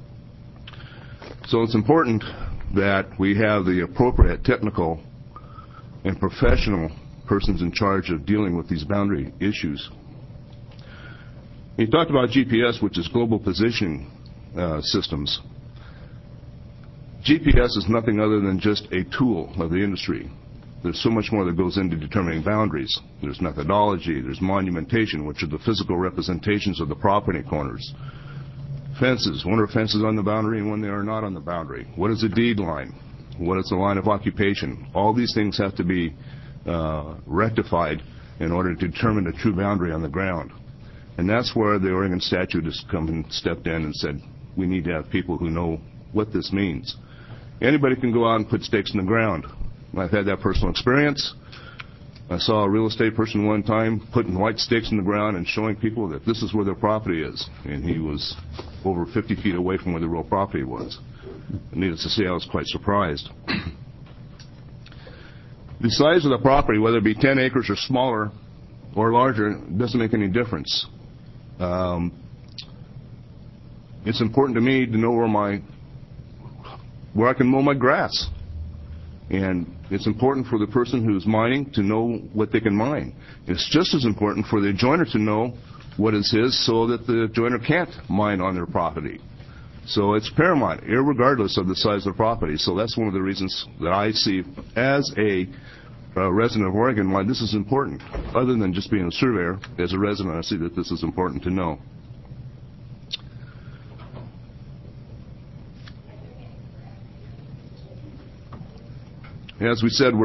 So it's important that we have the appropriate technical and professional persons in charge of dealing with these boundary issues. You talked about GPS, which is global positioning systems. GPS is nothing other than just a tool of the industry. There's so much more that goes into determining boundaries. There's methodology, there's monumentation, which are the physical representations of the property corners. Fences, when are fences on the boundary and when they are not on the boundary? What is a deed line? What is the line of occupation? All these things have to be rectified in order to determine the true boundary on the ground. And that's where the Oregon statute has come and stepped in and said, we need to have people who know what this means. Anybody can go out and put stakes in the ground. I've had that personal experience. I saw a real estate person one time putting white stakes in the ground and showing people that this is where their property is. And he was over 50 feet away from where the real property was. Needless to say, I was quite surprised. The size of the property, whether it be 10 acres or smaller or larger, doesn't make any difference. It's important to me to know where I can mow my grass. And it's important for the person who's mining to know what they can mine. It's just as important for the joiner to know what is his so that the joiner can't mine on their property. So it's paramount, irregardless of the size of the property. So that's one of the reasons that I see as a resident of Oregon why this is important. Other than just being a surveyor, as a resident, I see that this is important to know. As we said,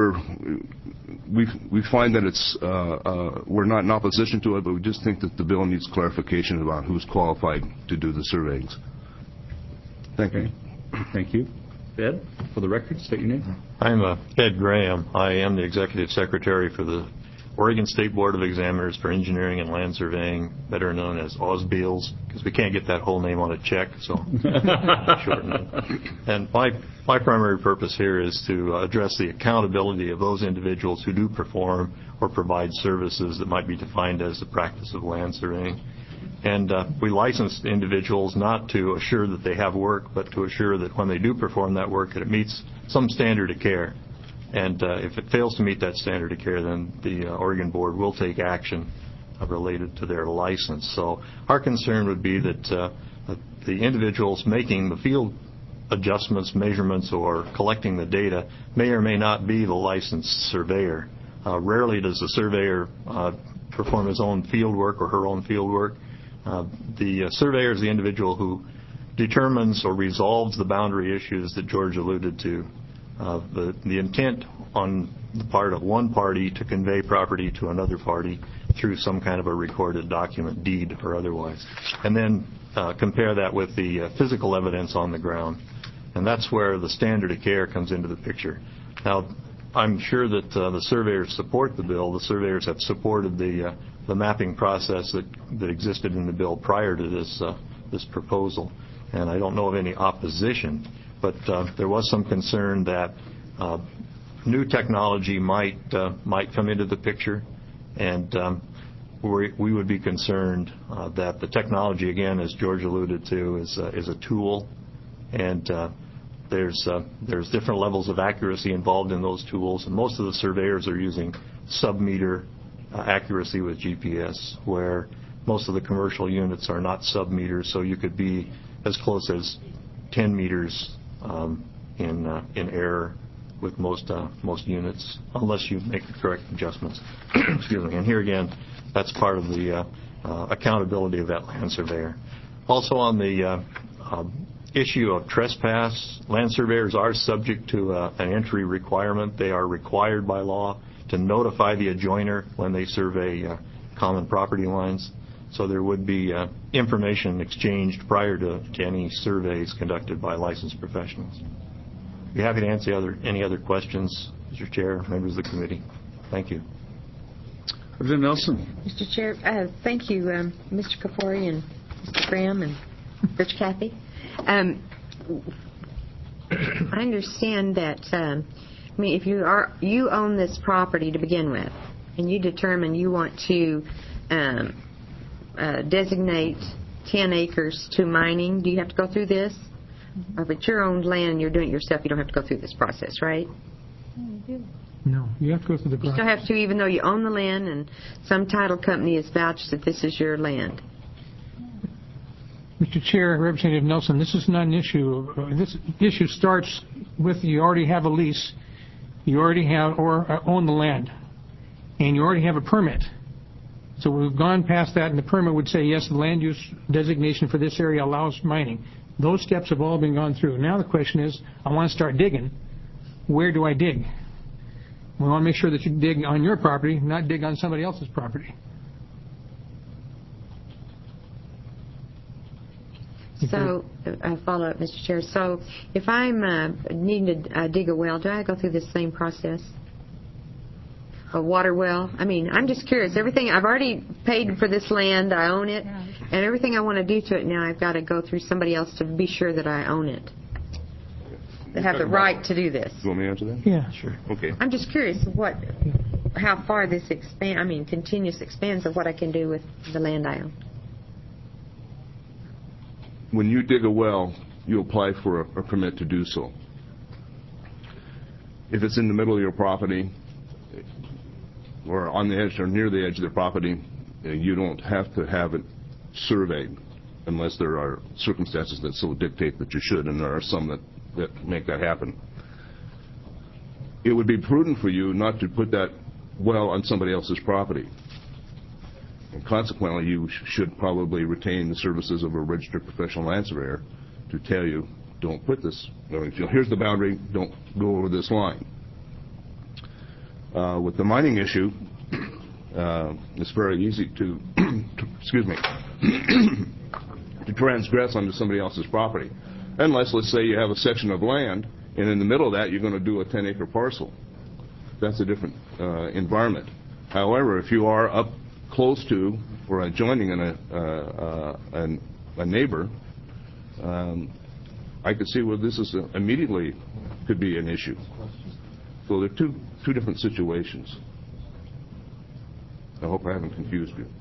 we find that it's we're not in opposition to it, but we just think that the bill needs clarification about who's qualified to do the surveying. Thank you. Thank you. Ed, for the record, state your name. I'm Ed Graham. I am the Executive Secretary for the Oregon State Board of Examiners for Engineering and Land Surveying, better known as OSBEALS, because we can't get that whole name on a check, so shorten it. And my primary purpose here is to address the accountability of those individuals who do perform or provide services that might be defined as the practice of land surveying. And we license individuals not to assure that they have work, but to assure that when they do perform that work, that it meets some standard of care. And if it fails to meet that standard of care, then the Oregon Board will take action related to their license. So our concern would be that the individuals making the field adjustments, measurements, or collecting the data may or may not be the licensed surveyor. Rarely does the surveyor perform his own field work or her own field work. The surveyor is the individual who determines or resolves the boundary issues that George alluded to. The intent on the part of one party to convey property to another party through some kind of a recorded document, deed or otherwise, and then compare that with the physical evidence on the ground. And that's where the standard of care comes into the picture. Now, I'm sure that the surveyors support the bill. The surveyors have supported the mapping process that existed in the bill prior to this proposal, and I don't know of any opposition. But there was some concern that new technology might come into the picture, and we would be concerned that the technology, again, as George alluded to, is a tool, and there's different levels of accuracy involved in those tools, and most of the surveyors are using sub-meter accuracy with GPS, where most of the commercial units are not sub-meters, so you could be as close as 10 meters in error with most units, unless you make the correct adjustments. Excuse me. And here again, that's part of the accountability of that land surveyor. Also, on the issue of trespass, land surveyors are subject to an entry requirement. They are required by law to notify the adjoiner when they survey common property lines. So there would be information exchanged prior to any surveys conducted by licensed professionals. I'd be happy to answer any other questions, Mr. Chair, members of the committee. Thank you. Representative Nelson. Mr. Chair, thank you, Mr. Kafori and Mr. Graham and Rich Cathy. I understand that me, if you own this property to begin with, and you determine you want to designate 10 acres to mining, do you have to go through this? Or if it's your own land and you're doing it yourself, you don't have to go through this process, right? No, you have to go through the process. You still have to, even though you own the land and some title company has vouched that this is your land. Mr. Chair, Representative Nelson, this is not an issue. This issue starts with you already have a lease, you already have or own the land, and you already have a permit. So we've gone past that, and the permit would say, yes, the land use designation for this area allows mining. Those steps have all been gone through. Now the question is, I want to start digging. Where do I dig? We want to make sure that you dig on your property, not dig on somebody else's property. So, follow up, Mr. Chair. So, if I'm needing to dig a well, do I go through this same process? A water well? I mean, I'm just curious. Everything, I've already paid for this land, I own it, and everything I want to do to it now, I've got to go through somebody else to be sure that I own it. They have the right to do this. You want me to answer that? Yeah, sure. Okay. I'm just curious how far this continuous expands of what I can do with the land I own. When you dig a well, you apply for a permit to do so. If it's in the middle of your property or on the edge or near the edge of the property, you don't have to have it surveyed unless there are circumstances that so dictate that you should, and there are some that make that happen. It would be prudent for you not to put that well on somebody else's property. And consequently, you should probably retain the services of a registered professional land surveyor to tell you, don't put this. Here's the boundary, don't go over this line. With the mining issue, it's very easy to, to transgress onto somebody else's property. Unless, let's say, you have a section of land, and in the middle of that, you're going to do a 10-acre parcel. That's a different environment. However, if you are up close to or adjoining a neighbor, I could see where this is immediately could be an issue. So they're two different situations. I hope I haven't confused you.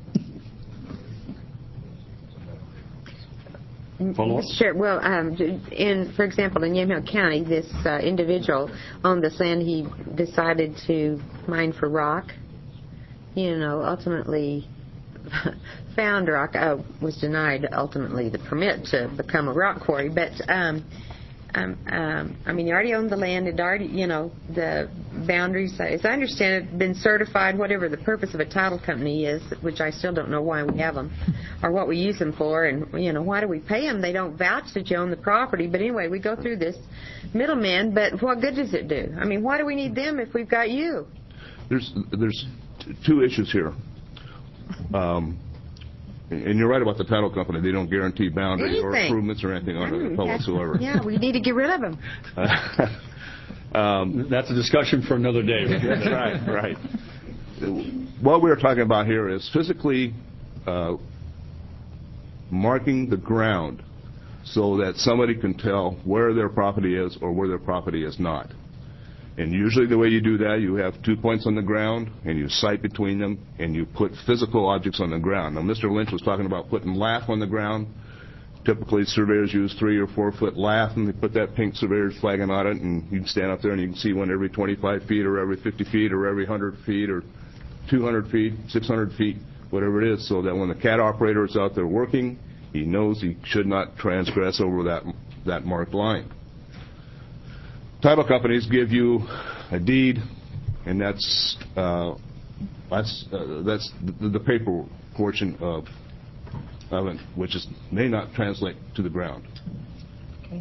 Sure. Well, for example, in Yamhill County, this individual owned this land. He decided to mine for rock. Ultimately found rock. Was denied ultimately the permit to become a rock quarry. But he already owned the land. It already, the boundaries, as I understand it, been certified. Whatever the purpose of a title company is, which I still don't know why we have them, or what we use them for, and why do we pay them? They don't vouch that you own the property. But anyway, we go through this middleman. But what good does it do? I mean, why do we need them if we've got you? There's two issues here. And you're right about the title company. They don't guarantee boundaries or improvements or anything on it whatsoever. Yeah, we need to get rid of them. That's a discussion for another day. That's right. What we're talking about here is physically marking the ground so that somebody can tell where their property is or where their property is not. And usually the way you do that, you have 2 points on the ground, and you sight between them, and you put physical objects on the ground. Now, Mr. Lynch was talking about putting lath on the ground. Typically, surveyors use 3 or 4 foot lath, and they put that pink surveyor's flagging on it, and you can stand up there and you can see one every 25 feet or every 50 feet or every 100 feet or 200 feet, 600 feet, whatever it is, so that when the CAT operator is out there working, he knows he should not transgress over that marked line. Title companies give you a deed, and that's the paper portion of it, which may not translate to the ground. Okay.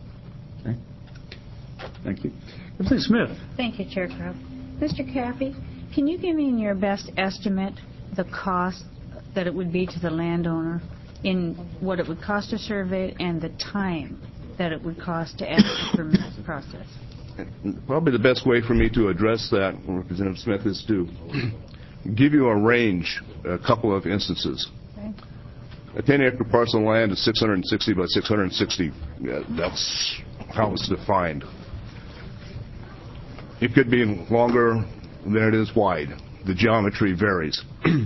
Thank you. Representative Smith. Thank you, Chair Crow. Mr. Caffey, can you give me in your best estimate the cost that it would be to the landowner in what it would cost to survey and the time that it would cost to add the permit process? Probably the best way for me to address that, Representative Smith, is to give you a range, a couple of instances. Okay. A 10-acre parcel of land is 660 by 660. That's how it's defined. It could be longer than it is wide. The geometry varies.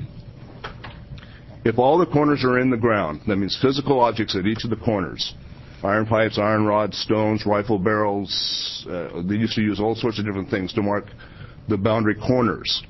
If all the corners are in the ground, that means physical objects at each of the corners, iron pipes, iron rods, stones, rifle barrels, they used to use all sorts of different things to mark the boundary corners.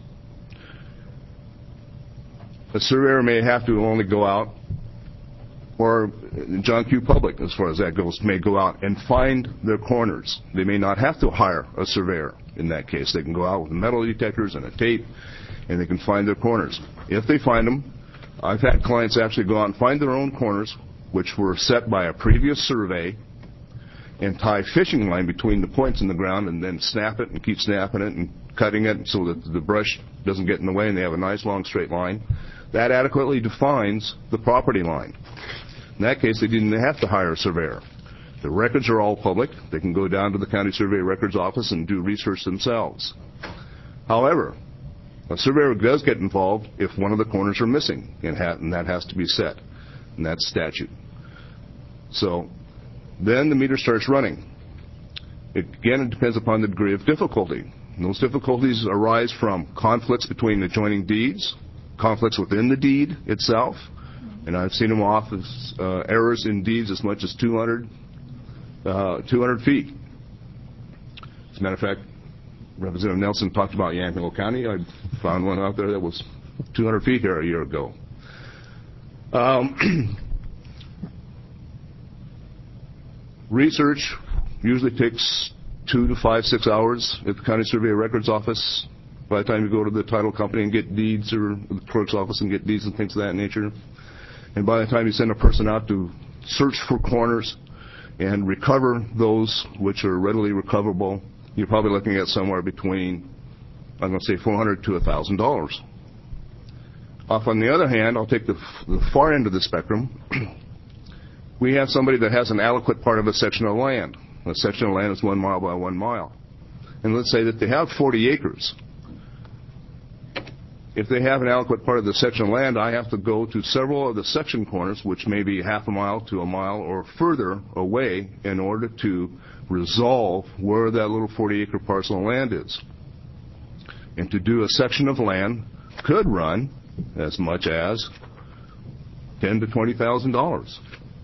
A surveyor may have to only go out, or John Q. Public, as far as that goes, may go out and find their corners. They may not have to hire a surveyor in that case. They can go out with metal detectors and a tape, and they can find their corners. If they find them, I've had clients actually go out and find their own corners, which were set by a previous survey, and tie fishing line between the points in the ground and then snap it and keep snapping it and cutting it so that the brush doesn't get in the way and they have a nice long straight line. That adequately defines the property line. In that case, they didn't have to hire a surveyor. The records are all public. They can go down to the County Survey Records Office and do research themselves. However, a surveyor does get involved if one of the corners are missing, and that has to be set, and that's statute. So then the meter starts running. Again, it depends upon the degree of difficulty. And those difficulties arise from conflicts between adjoining deeds, conflicts within the deed itself, and I've seen them off as errors in deeds as much as 200 feet. As a matter of fact, Representative Nelson talked about Yamhill County. I found one out there that was 200 feet here a year ago. Research usually takes 2 to 5, 6 hours at the County Survey Records Office. By the time you go to the title company and get deeds, or the clerk's office and get deeds and things of that nature. And by the time you send a person out to search for corners and recover those which are readily recoverable, you're probably looking at somewhere between, I'm going to say, $400 to $1,000. Off on the other hand, I'll take the far end of the spectrum. We have somebody that has an adequate part of a section of land. A section of land is 1 mile by 1 mile. And let's say that they have 40 acres. If they have an adequate part of the section of land, I have to go to several of the section corners, which may be half a mile to a mile or further away, in order to resolve where that little 40-acre parcel of land is. And to do a section of land could run as much as $10,000 to $20,000.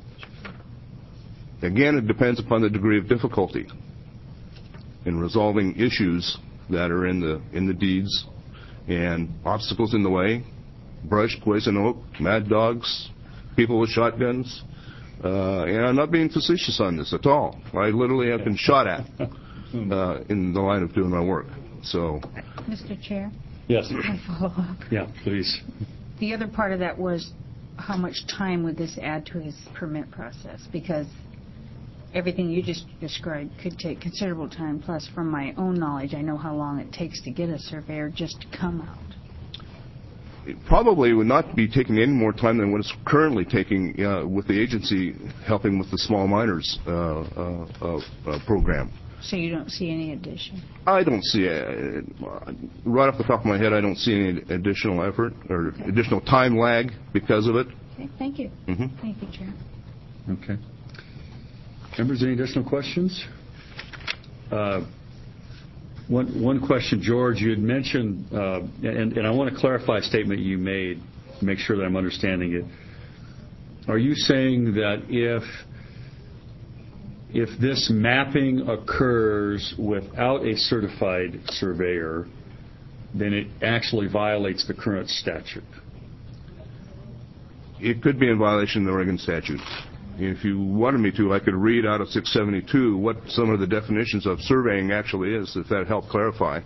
Again, it depends upon the degree of difficulty in resolving issues that are in the deeds and obstacles in the way, brush, poison oak, mad dogs, people with shotguns. And I'm not being facetious on this at all. I literally have been shot at in the line of doing my work. So, Mr. Chair? Yes. Can I follow up? Yeah, please. The other part of that was how much time would this add to his permit process? Because everything you just described could take considerable time. Plus, from my own knowledge, I know how long it takes to get a surveyor just to come out. It probably would not be taking any more time than what it's currently taking with the agency helping with the small miners program. So you don't see any addition? I don't see it. Right off the top of my head, I don't see any additional effort or additional time lag because of it. Okay, thank you. Mm-hmm. Thank you, Chair. Okay. Members, any additional questions? One question, George, you had mentioned, and I want to clarify a statement you made to make sure that I'm understanding it. Are you saying that if this mapping occurs without a certified surveyor, then it actually violates the current statute? It could be in violation of the Oregon statute. If you wanted me to, I could read out of 672 what some of the definitions of surveying actually is, if that helped clarify.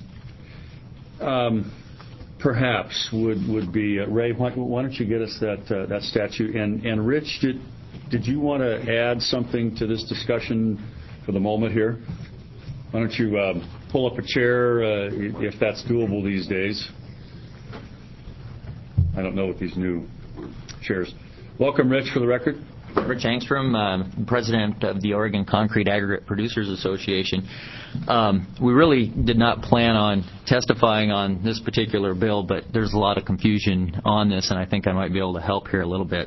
Perhaps would be Ray. Why don't you get us that statute? And Rich, did you want to add something to this discussion for the moment here? Why don't you pull up a chair if that's doable these days? I don't know with these new chairs. Welcome, Rich, for the record. Rich Angstrom, president of the Oregon Concrete Aggregate Producers Association. We really did not plan on testifying on this particular bill, but there's a lot of confusion on this, and I think I might be able to help here a little bit.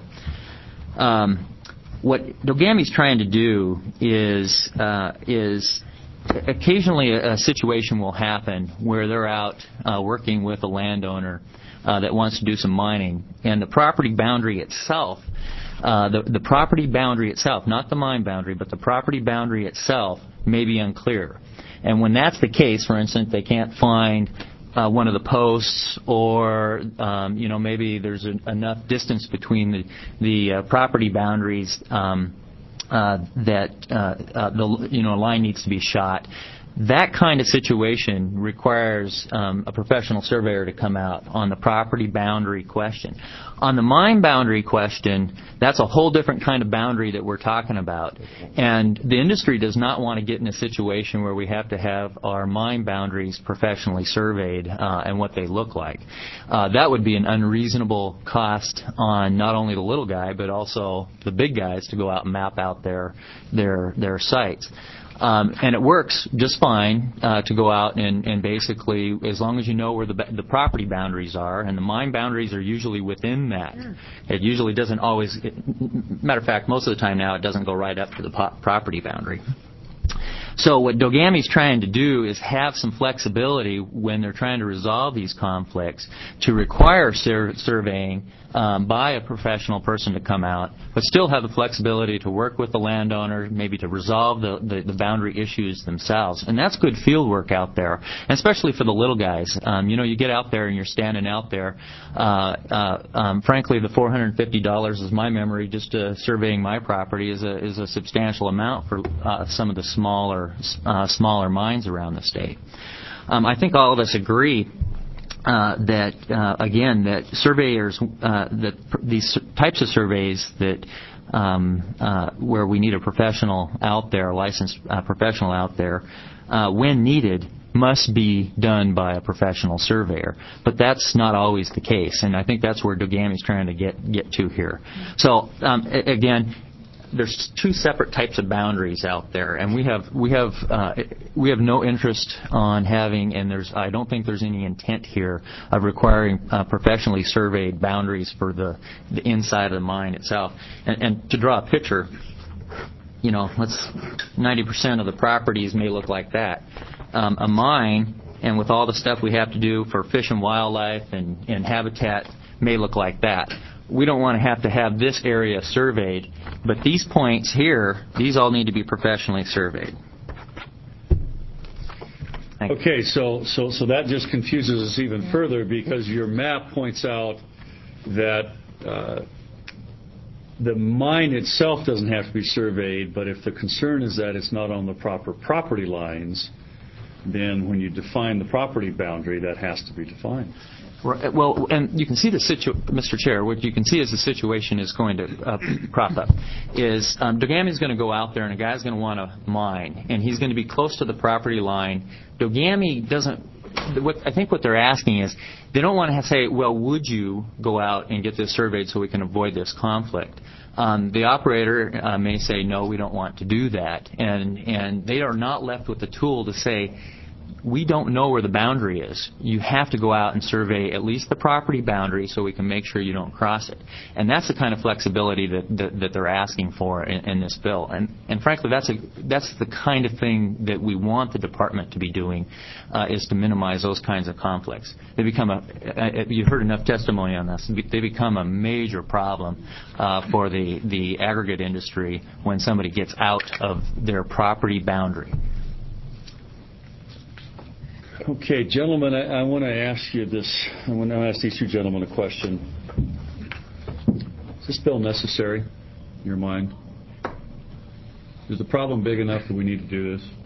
What Dogami's trying to do is occasionally a situation will happen where they're out working with a landowner that wants to do some mining, and the property boundary itself, the property boundary itself, not the mine boundary, but the property boundary itself may be unclear. And when that's the case, for instance, they can't find one of the posts, or maybe there's enough distance between the property boundaries that the line needs to be shot. That kind of situation requires a professional surveyor to come out on the property boundary question. On the mine boundary question, that's a whole different kind of boundary that we're talking about. And the industry does not want to get in a situation where we have to have our mine boundaries professionally surveyed and what they look like. That would be an unreasonable cost on not only the little guy, but also the big guys to go out and map out their sites. And it works just fine to go out and basically, as long as you know where the property boundaries are, and the mine boundaries are usually within that. It usually doesn't always, matter of fact, most of the time now it doesn't go right up to the property boundary. So what Dogami's trying to do is have some flexibility when they're trying to resolve these conflicts to require surveying by a professional person to come out, but still have the flexibility to work with the landowner, maybe to resolve the boundary issues themselves. And that's good field work out there, and especially for the little guys. You get out there and you're standing out there. Frankly, the $450 is my memory just surveying my property is a substantial amount for some of the smaller mines around the state. I think all of us agree that surveyors, that these types of surveys that where we need a professional out there, a licensed professional out there, when needed, must be done by a professional surveyor. But that's not always the case, and I think that's where Dogami's trying to get to here. So again, there's two separate types of boundaries out there, and we have no interest on having, and I don't think there's any intent here of requiring professionally surveyed boundaries for the inside of the mine itself. And to draw a picture, 90% of the properties may look like that. A mine, and with all the stuff we have to do for fish and wildlife and habitat, may look like that. We don't want to have this area surveyed, but these points here, these all need to be professionally surveyed. Okay, so that just confuses us even further, because your map points out that the mine itself doesn't have to be surveyed, but if the concern is that it's not on the proper property lines, then when you define the property boundary, that has to be defined. Well, and you can see Mr. Chair, what you can see as the situation is going to crop up is Dogami's going to go out there and a guy's going to want to mine, and he's going to be close to the property line. Dogami doesn't. I think what they're asking is they don't want to say, well, would you go out and get this surveyed so we can avoid this conflict? The operator may say, no, we don't want to do that, and they are not left with the tool to say, we don't know where the boundary is. You have to go out and survey at least the property boundary so we can make sure you don't cross it. And that's the kind of flexibility that they're asking for in this bill. And frankly, that's the kind of thing that we want the department to be doing, is to minimize those kinds of conflicts. They become you've heard enough testimony on this. They become a major problem for the aggregate industry when somebody gets out of their property boundary. Okay, gentlemen, I want to ask you this. I want to ask these two gentlemen a question. Is this bill necessary in your mind? Is the problem big enough that we need to do this?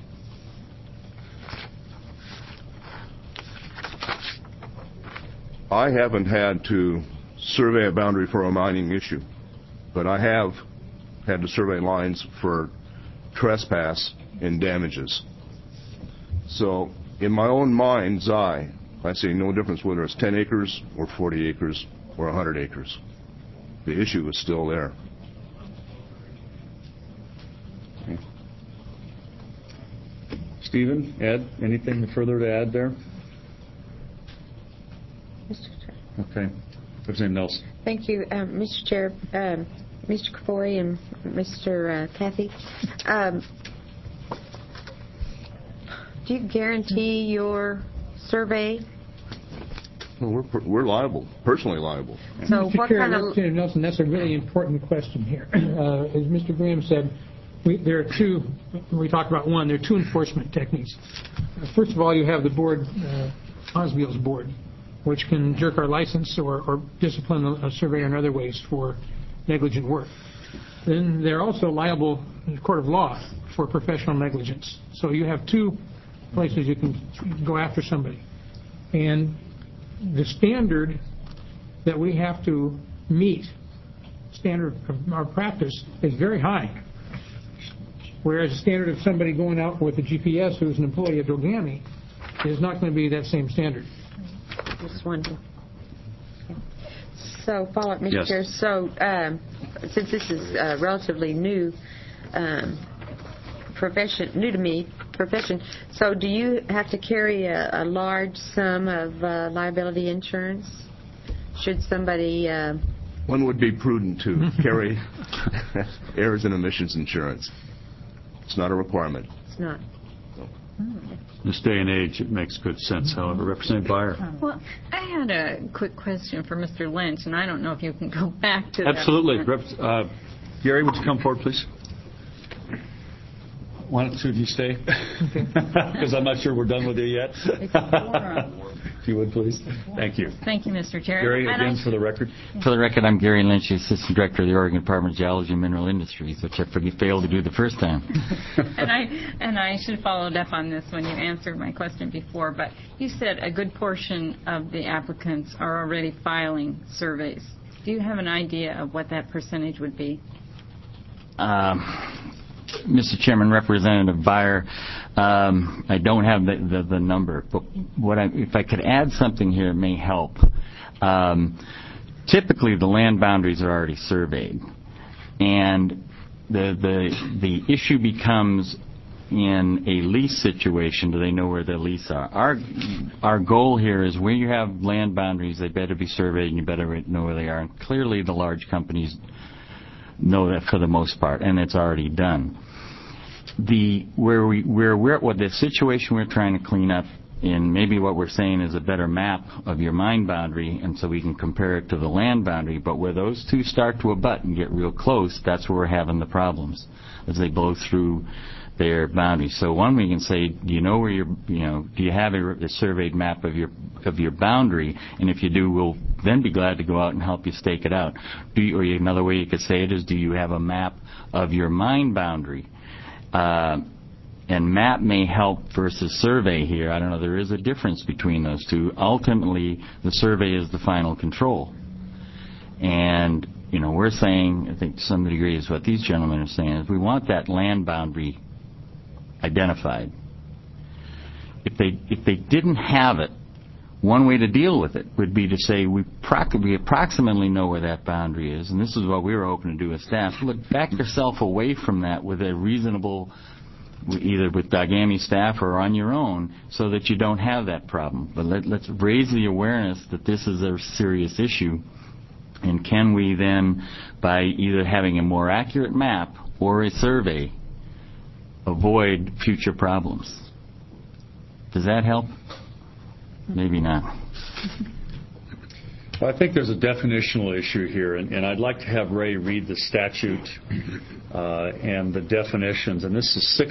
I haven't had to survey a boundary for a mining issue, but I have had to survey lines for trespass and damages. So in my own mind's eye, I see no difference whether it's 10 acres or 40 acres or 100 acres. The issue is still there. Stephen, Ed, anything further to add there? Mr. Chair. Okay. Representative Nelson. Thank you, Mr. Chair, Mr. Kafori and Mr. Cathy. do you guarantee your survey? Well, we're liable, personally liable. So Mr. what Chair, kind of... Representative Nelson, that's a really important question here. As Mr. Graham said, there are two, we talked about one, there are two enforcement techniques. First of all, you have the board, Osbeal's board, which can jerk our license or discipline a surveyor in other ways for negligent work. Then they're also liable in the court of law for professional negligence. So you have two places you can go after somebody. And the standard that we have to meet, standard of our practice, is very high. Whereas the standard of somebody going out with a GPS who's an employee of Dogami is not going to be that same standard. Just wondering. So, follow-up, Mr. Yes. Chair. So, since this is relatively new profession, new to me, profession, so do you have to carry a large sum of liability insurance? Should somebody... One would be prudent to carry errors and omissions insurance. It's not a requirement. It's not. In this day and age, it makes good sense, however. Representative Byer. Well, I had a quick question for Mr. Lynch, and I don't know if you can go back to Absolutely. that. Gary, would you come forward, please? Why don't two of you stay? Because I'm not sure we're done with you yet. If you would, please. Thank you. Thank you, Mr. Chair. Gary, again, for the record. For the record, I'm Gary Lynch, the Assistant Director of the Oregon Department of Geology and Mineral Industries, which I failed to do the first time. And I should have followed up on this when you answered my question before, but you said a good portion of the applicants are already filing surveys. Do you have an idea of what that percentage would be? Mr. Chairman, Representative Byer, I don't have the number, but if I could add something here, it may help. Typically, the land boundaries are already surveyed, and the issue becomes in a lease situation, do they know where their lease are? Our goal here is where you have land boundaries, they better be surveyed, and you better know where they are. And clearly, the large companies know that for the most part, and it's already done. The situation we're trying to clean up, and maybe what we're saying is a better map of your mine boundary, and so we can compare it to the land boundary. But where those two start to abut and get real close, that's where we're having the problems as they blow through their boundaries. So one, we can say, do you know where do you have a surveyed map of your boundary? And if you do, we'll then be glad to go out and help you stake it out. Or another way you could say it is, do you have a map of your mine boundary? And map may help versus survey here. I don't know. There is a difference between those two. Ultimately, the survey is the final control. And, we're saying, I think to some degree is what these gentlemen are saying, is we want that land boundary identified. If they didn't have it, one way to deal with it would be to say we approximately know where that boundary is, and this is what we were hoping to do as staff. Look, back yourself away from that with a reasonable, either with Dogami staff or on your own, so that you don't have that problem. But let's raise the awareness that this is a serious issue, and can we then, by either having a more accurate map or a survey, avoid future problems? Does that help? Maybe not. Well, I think there's a definitional issue here, and I'd like to have Ray read the statute and the definitions. And this is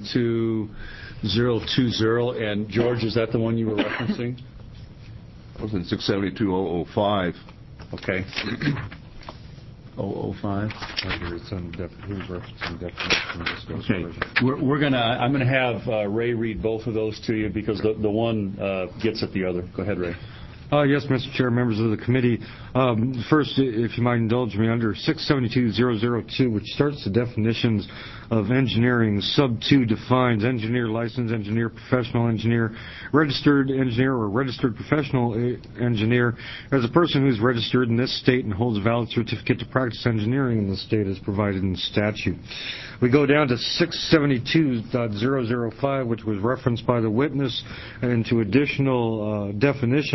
672020. And George, is that the one you were referencing? It was in 672-005. Okay. 005. Okay. I'm gonna have Ray read both of those to you because the one gets at the other. Go ahead, Ray. Yes, Mr. Chair, members of the committee. First, if you might indulge me, under 672-002, which starts the definitions of engineering, sub 2 defines engineer, licensed engineer, professional engineer, registered engineer, or registered professional engineer as a person who's registered in this state and holds a valid certificate to practice engineering in the state as provided in statute. We go down to 672.005, which was referenced by the witness, and to additional definitions.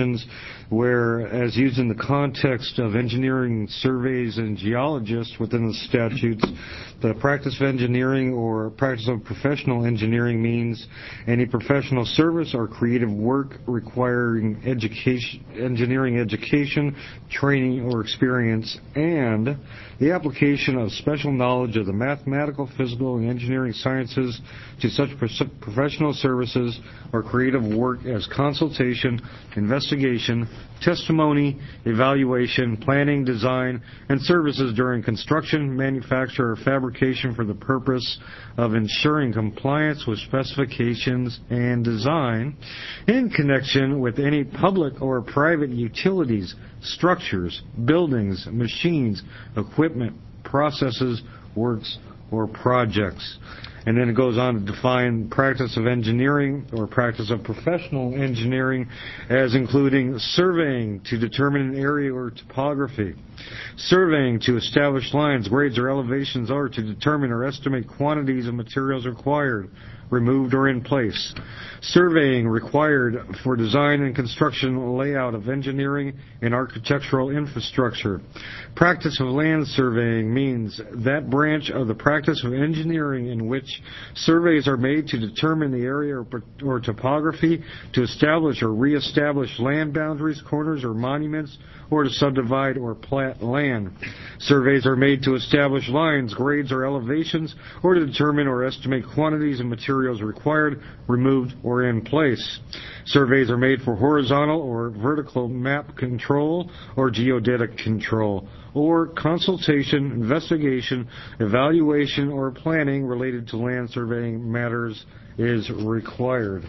where, as used in the context of engineering surveys and geologists within the statutes, the practice of engineering or practice of professional engineering means any professional service or creative work requiring engineering education, training, or experience, and the application of special knowledge of the mathematical, physical, and engineering sciences to such professional services or creative work as consultation, investigation, testimony, evaluation, planning, design, and services during construction, manufacture, or fabrication for the purpose of ensuring compliance with specifications and design in connection with any public or private utilities, structures, buildings, machines, equipment, processes, works, or projects. And then it goes on to define practice of engineering or practice of professional engineering as including surveying to determine an area or topography, surveying to establish lines, grades, or elevations, or to determine or estimate quantities of materials required, removed, or in place, surveying required for design and construction layout of engineering and architectural infrastructure. Practice of land surveying means that branch of the practice of engineering in which surveys are made to determine the area or topography, to establish or reestablish land boundaries, corners, or monuments, or to subdivide or plat land. Surveys are made to establish lines, grades, or elevations, or to determine or estimate quantities of materials required, removed, or in place. Surveys are made for horizontal or vertical map control or geodetic control, or consultation, investigation, evaluation, or planning related to land surveying matters is required.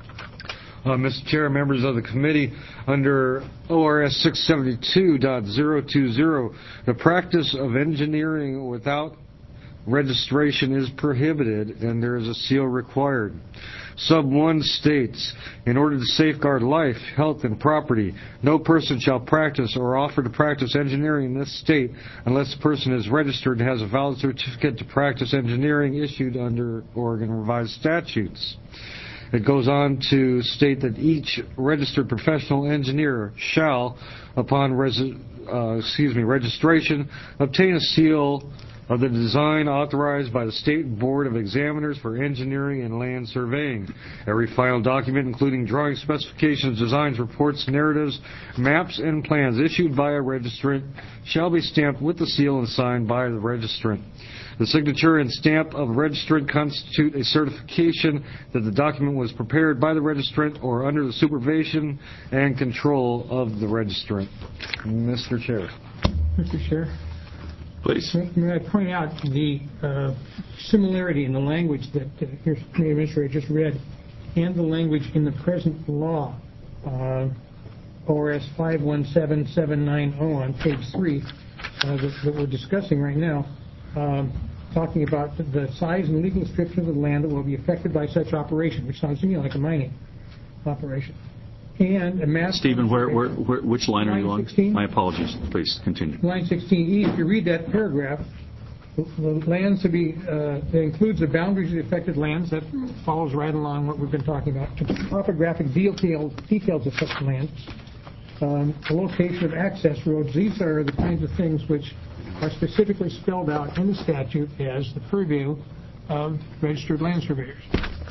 Mr. Chair, members of the committee, under ORS 672.020, the practice of engineering without registration is prohibited and there is a seal required. Sub 1 states, in order to safeguard life, health, and property, no person shall practice or offer to practice engineering in this state unless the person is registered and has a valid certificate to practice engineering issued under Oregon Revised Statutes. It goes on to state that each registered professional engineer shall, upon registration, obtain a seal of the design authorized by the State Board of Examiners for Engineering and Land Surveying. Every final document, including drawings, specifications, designs, reports, narratives, maps, and plans issued by a registrant, shall be stamped with the seal and signed by the registrant. The signature and stamp of the registrant constitute a certification that the document was prepared by the registrant or under the supervision and control of the registrant. Mr. Chair. Mr. Chair. Please. May I point out the similarity in the language that your committee administrator just read and the language in the present law, ORS 517790 on page 3 that we're discussing right now, talking about the size and legal description of the land that will be affected by such operation, which sounds to me like a mining operation. And a map. Stephen, which line are you on? 16? My apologies. Please continue. Line 16E, if you read that paragraph, the lands to be, that includes the boundaries of the affected lands, that follows right along what we've been talking about. Topographic details of such land, the location of access roads, these are the kinds of things which are specifically spelled out in the statute as the purview of registered land surveyors.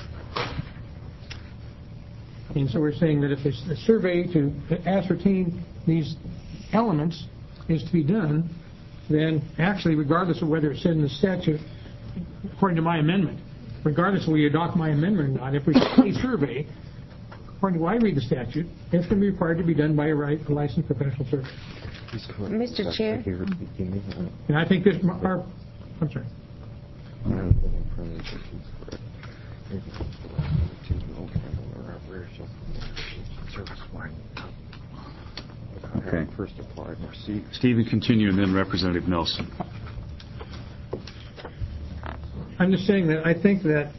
And so we're saying that if a survey to ascertain these elements is to be done, then actually, regardless of whether it's said in the statute, according to my amendment, regardless of whether you adopt my amendment or not, if we do a survey, according to how I read the statute, it's going to be required to be done by a licensed professional surveyor. Mr. Chair. And I think this, I'm sorry. Okay. Stephen, continue, and then Representative Nelson. I'm just saying that I think that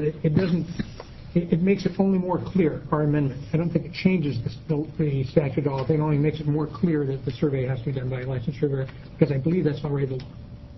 it makes it only more clear, our amendment. I don't think it changes the statute at all. I think it only makes it more clear that the survey has to be done by a licensed surveyor, because I believe that's already the law.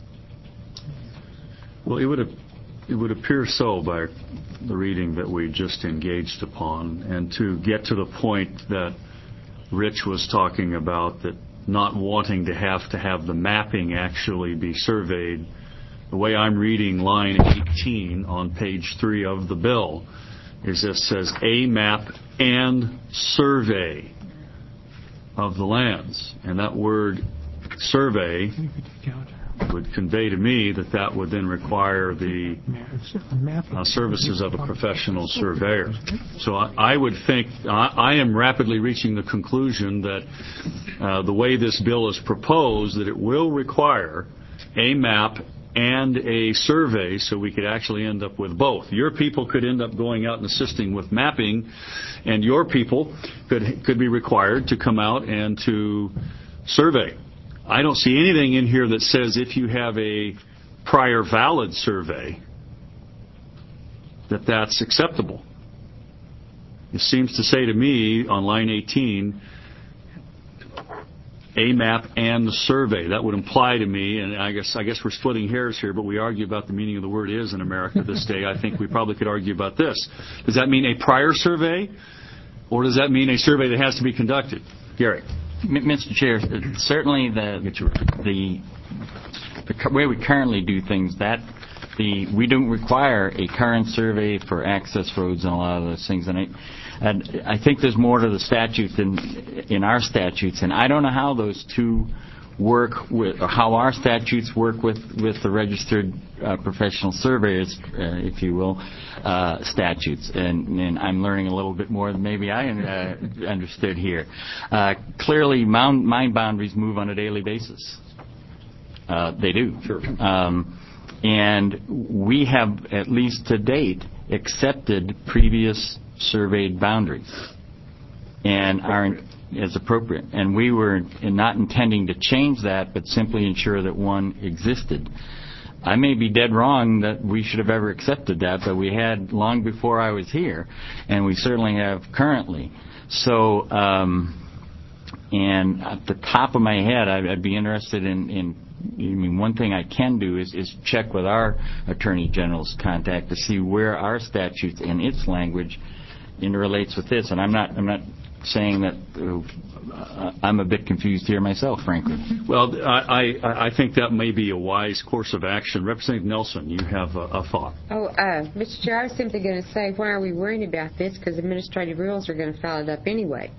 Well, it would appear so by the reading that we just engaged upon, and to get to the point that Rich was talking about, that not wanting to have the mapping actually be surveyed. The way I'm reading line 18 on page 3 of the bill is it says a map and survey of the lands. And that word survey would convey to me that would then require the services of a professional surveyor. So I would think, I am rapidly reaching the conclusion that the way this bill is proposed, that it will require a map and a survey, so we could actually end up with both. Your people could end up going out and assisting with mapping, and your people could be required to come out and to survey. I don't see anything in here that says if you have a prior valid survey that that's acceptable. It seems to say to me on line 18, a map and the survey. That would imply to me, and I guess we're splitting hairs here, but we argue about the meaning of the word is in America this day. I think we probably could argue about this. Does that mean a prior survey, or does that mean a survey that has to be conducted? Gary. Mr. Chair, certainly the way we currently do things, we don't require a current survey for access roads and a lot of those things. And I think there's more to the statute than in our statutes, and I don't know how those two work with, or how our statutes work with the registered professional surveyors, if you will, statutes. And I'm learning a little bit more than maybe I understood here. Clearly, mine boundaries move on a daily basis. They do. Sure. And we have, at least to date, accepted previous surveyed boundaries and are as appropriate. And we were not intending to change that, but simply ensure that one existed. I may be dead wrong that we should have ever accepted that, but we had long before I was here, and we certainly have currently. So, and at the top of my head, I'd be interested in one thing I can do is check with our Attorney General's contact to see where our statutes and its language interrelates with this. And I'm not saying that I'm a bit confused here myself, frankly. Well, I think that may be a wise course of action. Representative Nelson, you have a thought. Mr. Chair, I was simply going to say, why are we worrying about this? Because administrative rules are going to foul it up anyway.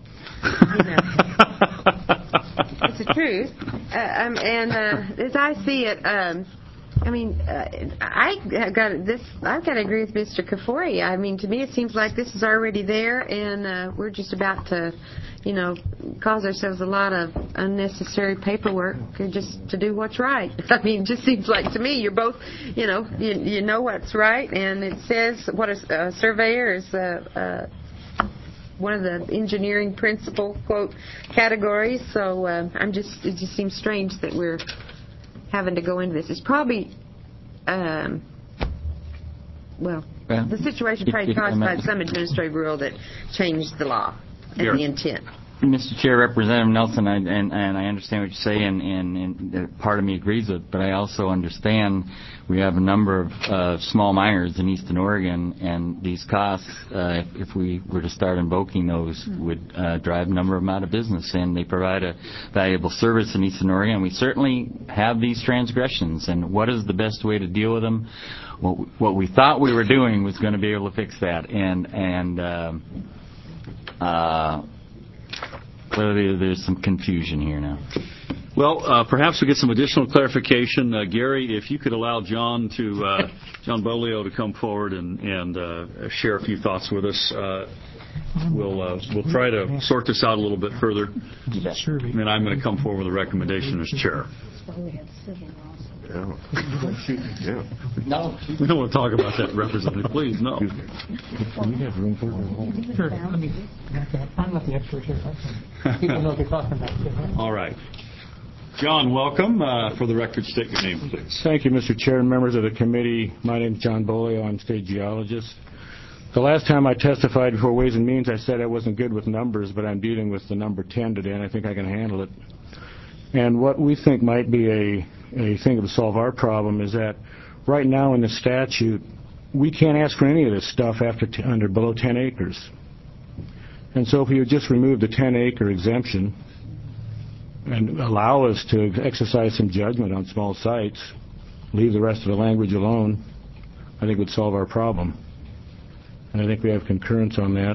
It's the truth. And as I see it, I've got to agree with Mr. Kafori. I mean, to me, it seems like this is already there, and we're just about to, cause ourselves a lot of unnecessary paperwork just to do what's right. I mean, it just seems like to me you're both, you know what's right, and it says what a surveyor is. One of the engineering principle quote categories. So it just seems strange that we're having to go into this. It's probably, the situation probably caused by some administrative rule that changed the law and the intent. Mr. Chair, Representative Nelson, and I understand what you say, and part of me agrees with it, but I also understand we have a number of small miners in eastern Oregon, and these costs, if we were to start invoking those, would drive a number of them out of business, and they provide a valuable service in eastern Oregon. And we certainly have these transgressions, and what is the best way to deal with them? What we thought we were doing was going to be able to fix that, clearly there's some confusion here now. Well, perhaps we get some additional clarification. Gary, if you could allow John Bolio to come forward and share a few thoughts with us. We'll try to sort this out a little bit further. And then I'm going to come forward with a recommendation as chair. Yeah. No. We don't want to talk about that, Representative. Please, no. We have room for it. Sure. I'm not the expert here. People know what they're talking about. All right. John, welcome. For the record, state your name, please. Thank you, Mr. Chair and members of the committee. My name is John Bolio. I'm state geologist. The last time I testified before Ways and Means, I said I wasn't good with numbers, but I'm dealing with the number 10 today, and I think I can handle it. And what we think might be a thing to solve our problem is that right now in the statute, we can't ask for any of this stuff under below 10 acres. And so if we would just remove the 10-acre exemption and allow us to exercise some judgment on small sites, leave the rest of the language alone, I think would solve our problem. And I think we have concurrence on that.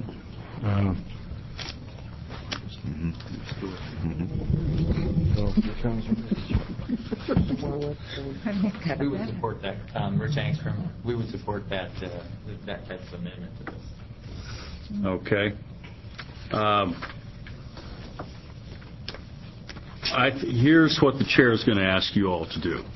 We would support that. Rich Angstrom, we would support that type of amendment to this. Okay. Here's what the chair is going to ask you all to do.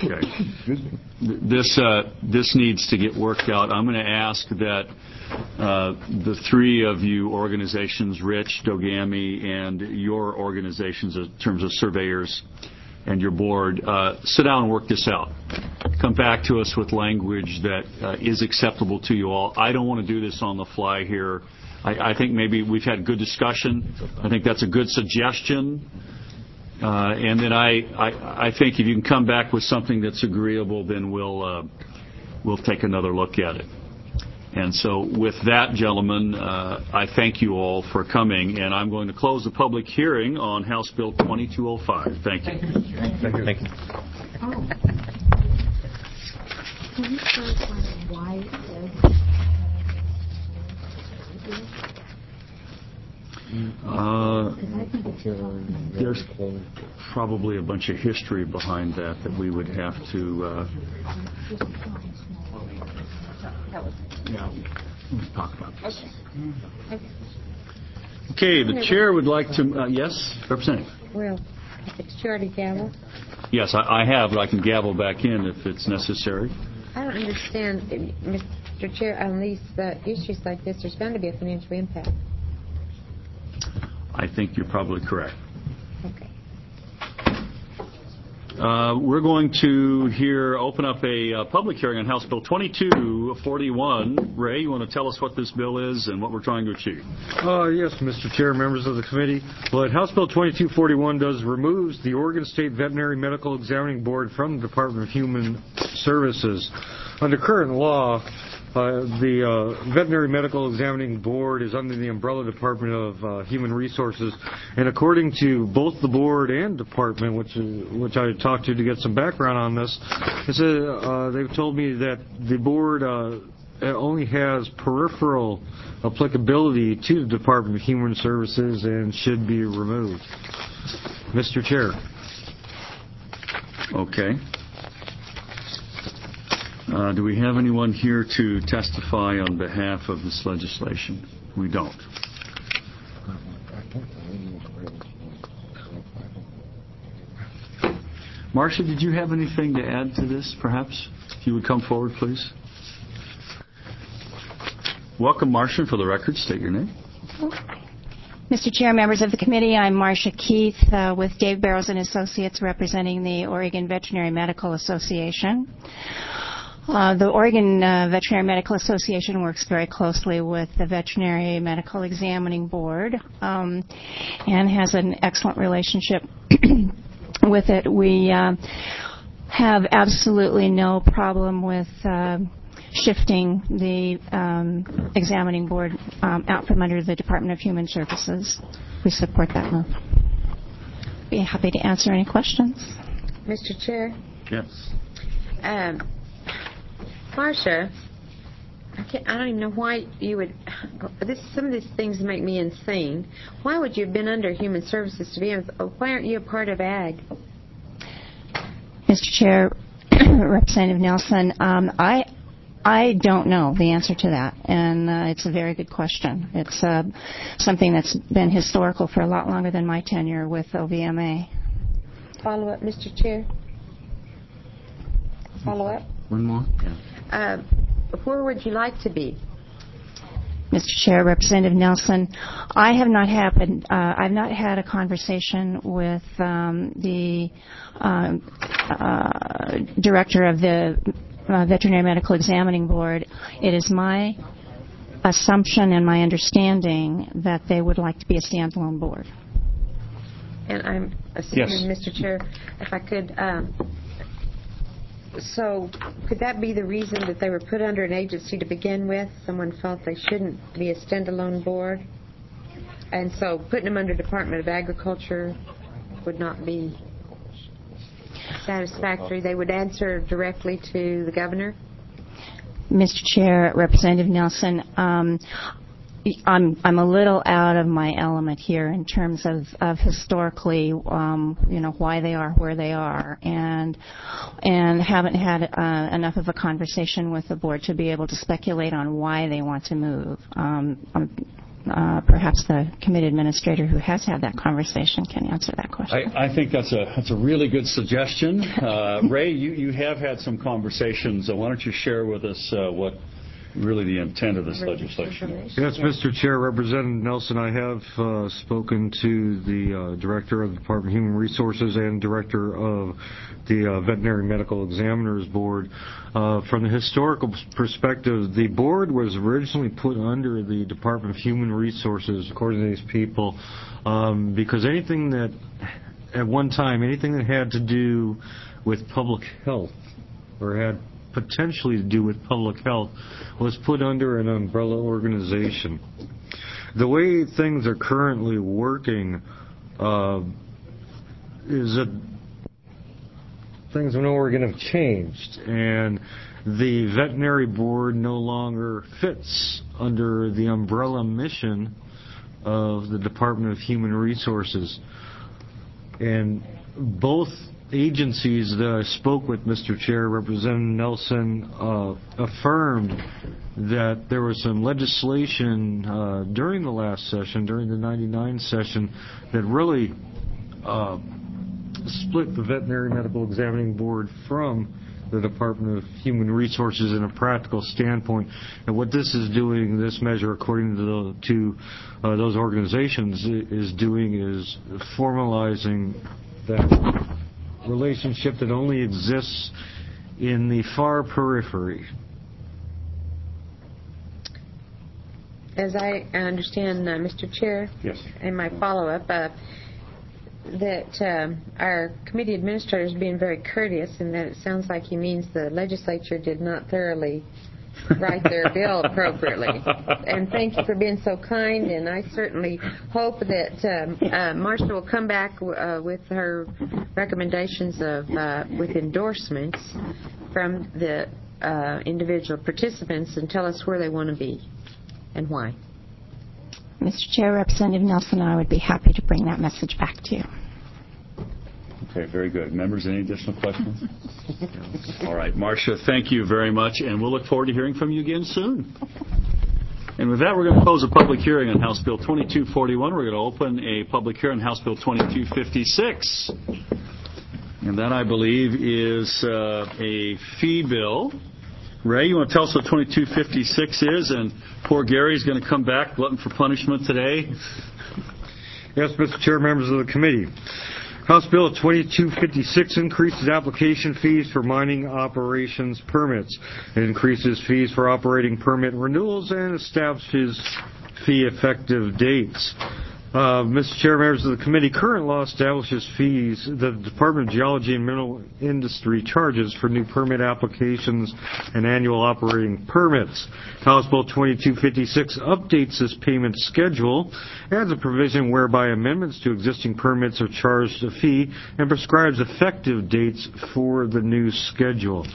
Okay. This needs to get worked out. I'm going to ask that the three of you organizations, Rich, Dogami, and your organizations in terms of surveyors and your board, sit down and work this out. Come back to us with language that is acceptable to you all. I don't want to do this on the fly here. I think maybe we've had good discussion. I think that's a good suggestion. And then I think if you can come back with something that's agreeable, then we'll take another look at it. And so with that, gentlemen, I thank you all for coming, and I'm going to close the public hearing on House Bill 2205. Thank you. Thank you. Thank you. Oh. Can you clarify why there's probably a bunch of history behind that we would have to talk about this. Okay, the chair would like to... yes, Representative? Well, it's already gavel. Yes, I have, but I can gavel back in if it's necessary. I don't understand, Mr. Chair, on these issues like this, there's going to be a financial impact. I think you're probably correct. Okay. We're going to open up a public hearing on House Bill 2241. Ray, you want to tell us what this bill is and what we're trying to achieve? Yes, Mr. Chair, members of the committee. Well, House Bill 2241 removes the Oregon State Veterinary Medical Examining Board from the Department of Human Services. Under current law, the Veterinary Medical Examining Board is under the umbrella Department of Human Resources, and according to both the board and department, which I talked to get some background on this, they've told me that the board only has peripheral applicability to the Department of Human Services and should be removed. Mr. Chair. Okay. Do we have anyone here to testify on behalf of this legislation? We don't. Marcia, did you have anything to add to this, perhaps? If you would come forward, please. Welcome, Marcia. For the record, state your name. Mr. Chair, members of the committee, I'm Marcia Keith with Dave Barrows and Associates representing the Oregon Veterinary Medical Association. The Oregon Veterinary Medical Association works very closely with the Veterinary Medical Examining Board and has an excellent relationship with it. We have absolutely no problem with shifting the examining board out from under the Department of Human Services. We support that move. Be happy to answer any questions. Mr. Chair? Yes. Marcia, I don't even know why you would... some of these things make me insane. Why would you have been under Human Services to begin with? Why aren't you a part of AG? Mr. Chair, Representative Nelson, I don't know the answer to that, and it's a very good question. It's something that's been historical for a lot longer than my tenure with OVMA. Follow up, Mr. Chair? Follow up? One more? Yeah. Where would you like to be? Mr. Chair, Representative Nelson, I've not had a conversation with the director of the Veterinary Medical Examining Board. It is my assumption and my understanding that they would like to be a standalone board. And I'm assuming, yes. Mr. Chair, if I could... So, could that be the reason that they were put under an agency to begin with? Someone felt they shouldn't be a standalone board? And so putting them under Department of Agriculture would not be satisfactory. They would answer directly to the governor. Mr. Chair, Representative Nelson, I'm a little out of my element here in terms of historically, why they are where they are, and haven't had enough of a conversation with the board to be able to speculate on why they want to move. Perhaps the committee administrator who has had that conversation can answer that question. I think that's a really good suggestion. Ray, you have had some conversations. Why don't you share with us what really the intent of this legislation is? Yes, Mr. Chair, Representative Nelson, I have spoken to the Director of the Department of Human Resources and Director of the Veterinary Medical Examiners Board. From the historical perspective, the board was originally put under the Department of Human Resources, according to these people, because anything that had to do with public health or had potentially to do with public health was put under an umbrella organization. The way things are currently working is that things in Oregon have changed, and the veterinary board no longer fits under the umbrella mission of the Department of Human Resources. And both agencies that I spoke with, Mr. Chair, Representative Nelson, affirmed that there was some legislation during the last session, during the 99 session, that really split the Veterinary Medical Examining Board from the Department of Human Resources in a practical standpoint. And what this is doing, this measure, according to those organizations, is formalizing that relationship that only exists in the far periphery. As I understand, Mr. Chair, yes, in my follow-up, that our committee administrator is being very courteous, and that it sounds like he means the legislature did not thoroughly write their bill appropriately. And thank you for being so kind, and I certainly hope that Marcia will come back with her recommendations with endorsements from the individual participants and tell us where they want to be and why. Mr. Chair, Representative Nelson, I would be happy to bring that message back to you. Okay, very good. Members, any additional questions? All right, Marcia, thank you very much, and we'll look forward to hearing from you again soon. And with that, we're going to close a public hearing on House Bill 2241. We're going to open a public hearing on House Bill 2256. And that, I believe, is a fee bill. Ray, you want to tell us what 2256 is? And poor Gary's going to come back glutton for punishment today. Yes, Mr. Chair, members of the committee. House Bill 2256 increases application fees for mining operations permits. It increases fees for operating permit renewals and establishes fee effective dates. Mr. Chair, members of the committee, current law establishes fees that the Department of Geology and Mineral Industry charges for new permit applications and annual operating permits. House Bill 2256 updates this payment schedule, adds a provision whereby amendments to existing permits are charged a fee, and prescribes effective dates for the new schedule.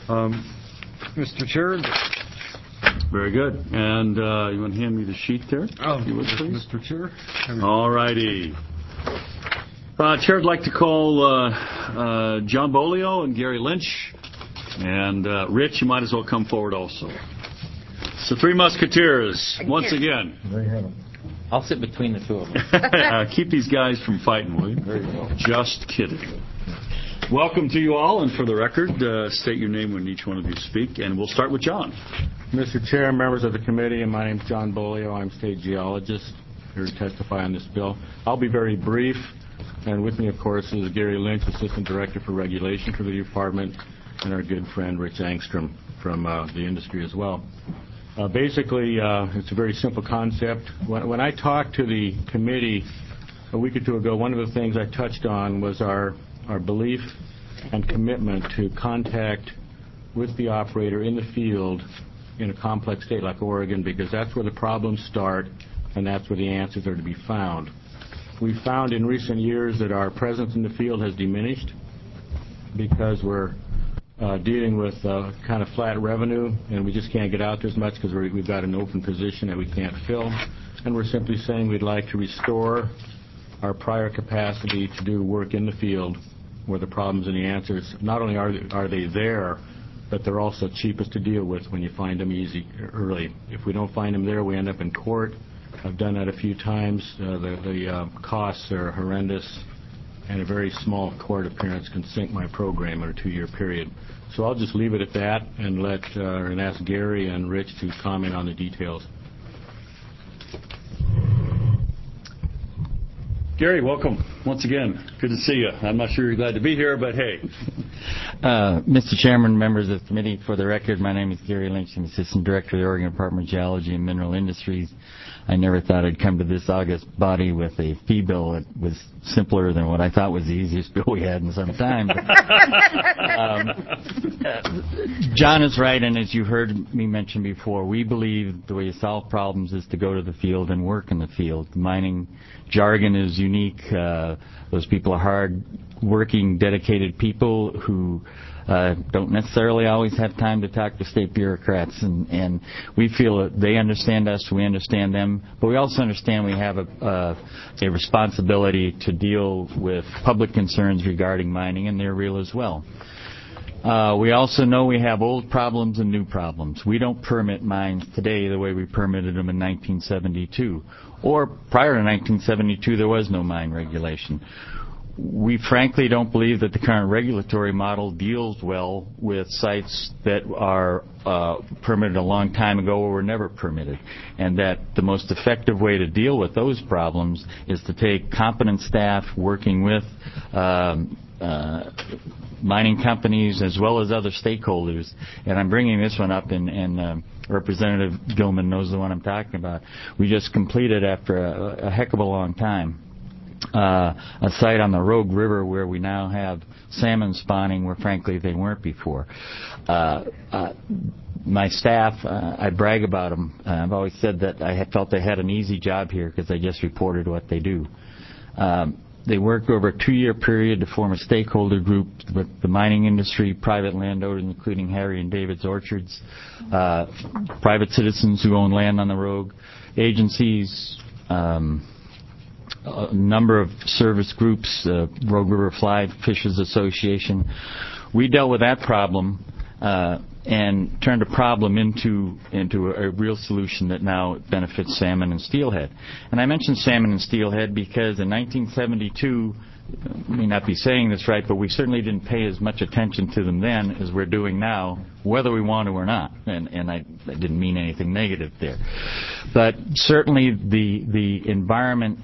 Mr. Chair. Very good. And you want to hand me the sheet there? Oh, Mr. Chair. All righty. Chair would like to call John Bolio and Gary Lynch. And Rich, you might as well come forward also. So Three Musketeers, once again. There you have them. I'll sit between the two of them. Keep these guys from fighting, will you? There you go. Just kidding. Welcome to you all, and for the record, state your name when each one of you speak, and we'll start with John. Mr. Chair, members of the committee, and my name is John Bolio. I'm state geologist here to testify on this bill. I'll be very brief, and with me, of course, is Gary Lynch, Assistant Director for Regulation for the department, and our good friend Rich Angstrom from the industry as well. Basically, it's a very simple concept. When I talked to the committee a week or two ago, one of the things I touched on was our belief and commitment to contact with the operator in the field in a complex state like Oregon, because that's where the problems start and that's where the answers are to be found. We've found in recent years that our presence in the field has diminished because we're dealing with kind of flat revenue, and we just can't get out there as much because we've got an open position that we can't fill. And we're simply saying we'd like to restore our prior capacity to do work in the field where the problems and the answers, not only are they there, but they're also cheapest to deal with when you find them early. If we don't find them there, we end up in court. I've done that a few times. The costs are horrendous, and a very small court appearance can sink my program in a 2-year period. So I'll just leave it at that and ask Gary and Rich to comment on the details. Gary, welcome once again. Good to see you. I'm not sure you're glad to be here, but hey. Mr. Chairman, members of the committee, for the record, my name is Gary Lynch. I'm Assistant Director of the Oregon Department of Geology and Mineral Industries. I never thought I'd come to this august body with a fee bill that was simpler than what I thought was the easiest bill we had in some time. John is right, and as you heard me mention before, we believe the way you solve problems is to go to the field and work in the field. Mining jargon is unique. Those people are hard-working, dedicated people who don't necessarily always have time to talk to state bureaucrats, and we feel that they understand us, we understand them, but we also understand we have a responsibility to deal with public concerns regarding mining, and they're real as well. We also know we have old problems and new problems. We don't permit mines today the way we permitted them in 1972. Or prior to 1972, there was no mine regulation. We frankly don't believe that the current regulatory model deals well with sites that are permitted a long time ago or were never permitted, and that the most effective way to deal with those problems is to take competent staff working with mining companies as well as other stakeholders. And I'm bringing this one up, and Representative Gilman knows the one I'm talking about. We just completed, after a heck of a long time, a site on the Rogue River where we now have salmon spawning where frankly they weren't before. My staff, I brag about them. I've always said that I felt they had an easy job here because they just reported what they do. They worked over a 2-year period to form a stakeholder group with the mining industry, private landowners, including Harry and David's Orchards, private citizens who own land on the Rogue, agencies, a number of service groups, Rogue River Fly Fishers Association. We dealt with that problem and turned a problem into a real solution that now benefits salmon and steelhead. And I mentioned salmon and steelhead because in 1972, I may not be saying this right, but we certainly didn't pay as much attention to them then as we're doing now, whether we want to or not. And I didn't mean anything negative there. But certainly the environment,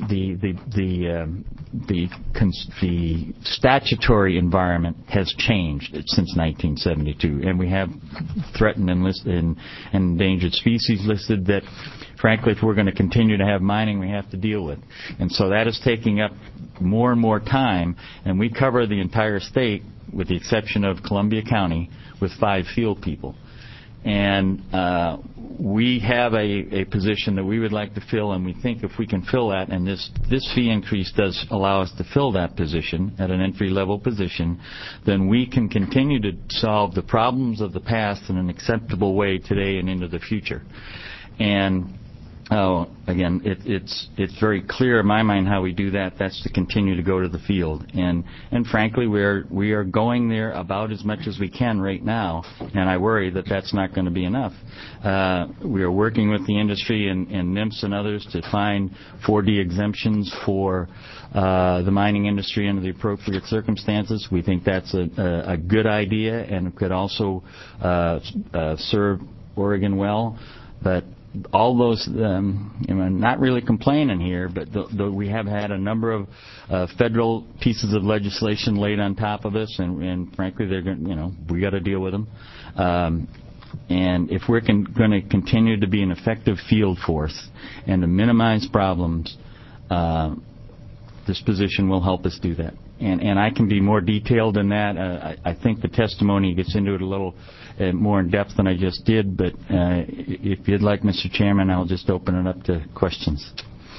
the statutory environment has changed since 1972, and we have threatened and endangered species listed that, frankly, if we're going to continue to have mining, we have to deal with. And so that is taking up more and more time, and we cover the entire state, with the exception of Columbia County, with 5 field people. And we have a position that we would like to fill, and we think if we can fill that, and this fee increase does allow us to fill that position at an entry-level position, then we can continue to solve the problems of the past in an acceptable way today and into the future. And again, it's very clear in my mind how we do that. That's to continue to go to the field, and frankly, we are going there about as much as we can right now, and I worry that that's not going to be enough. We are working with the industry and NIMS and others to find 4D exemptions for the mining industry under the appropriate circumstances. We think that's a good idea and could also serve Oregon well, but all those, not really complaining here, but we have had a number of federal pieces of legislation laid on top of us, and frankly, they're going, we got to deal with them. And if we're going to continue to be an effective field force and to minimize problems, this position will help us do that. And I can be more detailed than that. I think the testimony gets into it a little more in depth than I just did, but if you'd like, Mr. Chairman, I'll just open it up to questions.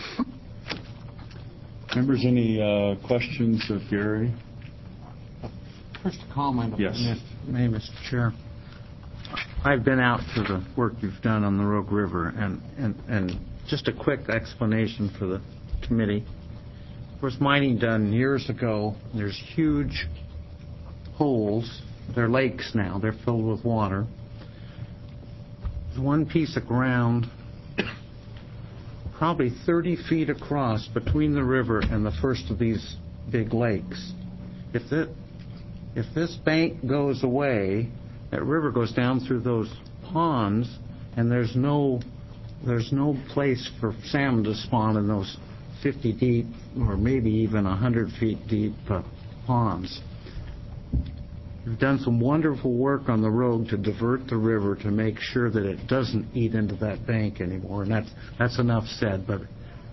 Members, any questions of Gary? First comment. Yes. Mr. Chair. I've been out to the work you've done on the Rogue River, and just a quick explanation for the committee. There was mining done years ago. There's huge holes. They're lakes now. They're filled with water. There's one piece of ground probably 30 feet across between the river and the first of these big lakes. If this bank goes away, that river goes down through those ponds, and there's no place for salmon to spawn in those 50 deep or maybe even 100 feet deep ponds. We've done some wonderful work on the road to divert the river to make sure that it doesn't eat into that bank anymore, and that's enough said, but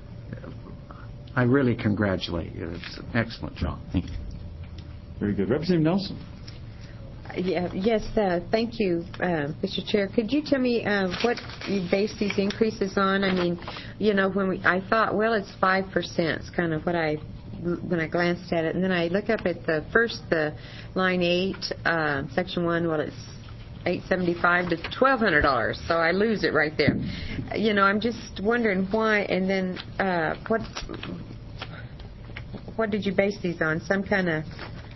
I really congratulate you. It's an excellent job. Thank you. Very good. Representative Nelson. Yes, thank you, Mr. Chair. Could you tell me what you base these increases on? I mean, when I thought, well, it's 5%. It's kind of what when I glanced at it, and then I look up at the line 8, section 1. Well, it's $875 to $1,200, so I lose it right there. I'm just wondering why. And then what did you base these on? Some kind of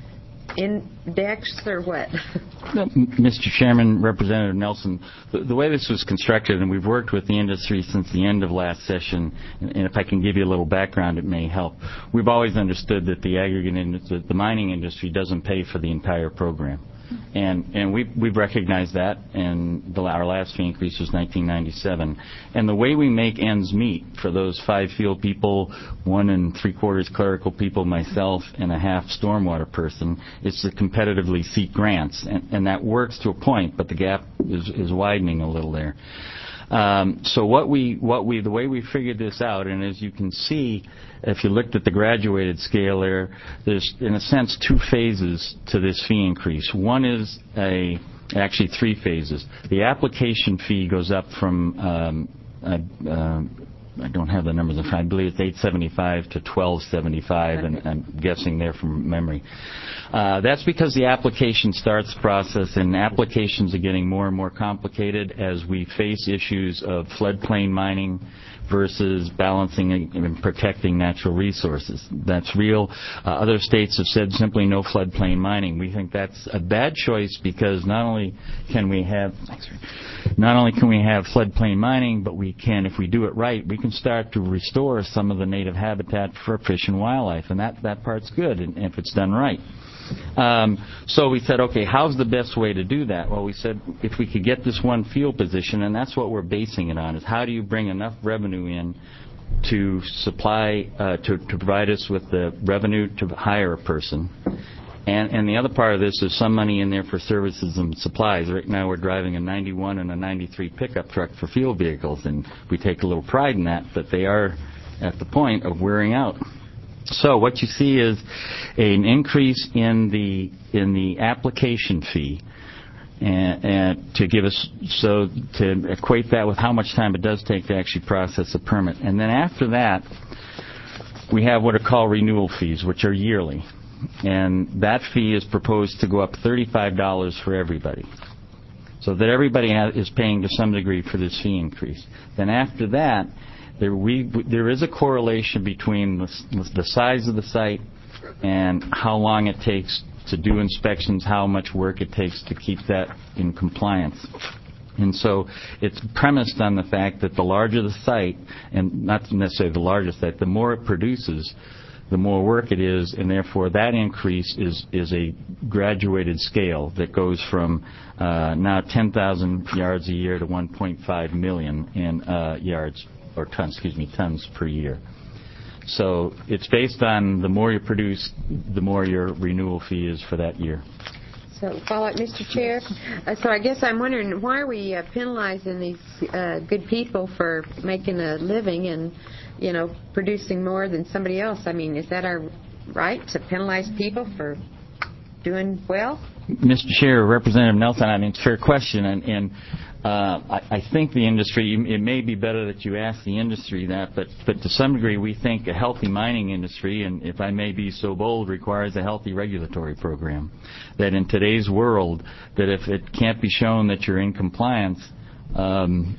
index or what? Mr. Chairman, Representative Nelson, the way this was constructed, and we've worked with the industry since the end of last session, and if I can give you a little background, it may help. We've always understood that the mining industry doesn't pay for the entire program. And we've recognized that, and our last fee increase was 1997. And the way we make ends meet for those 5 field people, 1 3/4 clerical people, myself, and a half stormwater person, is to competitively seek grants. And that works to a point, but the gap is widening a little there. So the way we figured this out, and as you can see, if you looked at the graduated scale there's in a sense 2 phases to this fee increase. One is actually 3 phases. The application fee goes up from I don't have the numbers in front. I believe it's $875 to $1,275, and I'm guessing there from memory. That's because the application starts the process, and applications are getting more and more complicated as we face issues of floodplain mining versus balancing and protecting natural resources. That's real. Other states have said simply no floodplain mining. We think that's a bad choice because not only can we have floodplain mining, but we can, if we do it right, we can start to restore some of the native habitat for fish and wildlife, and that part's good if it's done right. So we said, okay, how's the best way to do that? Well, we said if we could get this one field position, and that's what we're basing it on, is how do you bring enough revenue in to supply, to provide us with the revenue to hire a person. And the other part of this is some money in there for services and supplies. Right now we're driving a 91 and a 93 pickup truck for field vehicles, and we take a little pride in that, but they are at the point of wearing out. So what you see is an increase in the application fee, and to give us to equate that with how much time it does take to actually process a permit. And then after that, we have what are called renewal fees, which are yearly, and that fee is proposed to go up $35 for everybody, so that everybody is paying to some degree for this fee increase. Then after that, there is a correlation between the size of the site and how long it takes to do inspections, how much work it takes to keep that in compliance. And so it's premised on the fact that the larger the site, and not necessarily the largest site, the more it produces, the more work it is, and therefore that increase is a graduated scale that goes from now 10,000 yards a year to 1.5 million in yards. Or tons per year. So it's based on the more you produce, the more your renewal fee is for that year. So, follow-up, Mr. Chair. So I guess I'm wondering, why are we penalizing these good people for making a living and, producing more than somebody else? I mean, is that our right to penalize people for doing well? Mr. Chair, Representative Nelson, I mean, it's a fair question, and I think the industry, it may be better that you ask the industry that, but to some degree we think a healthy mining industry, and if I may be so bold, requires a healthy regulatory program. That in today's world, that if it can't be shown that you're in compliance, the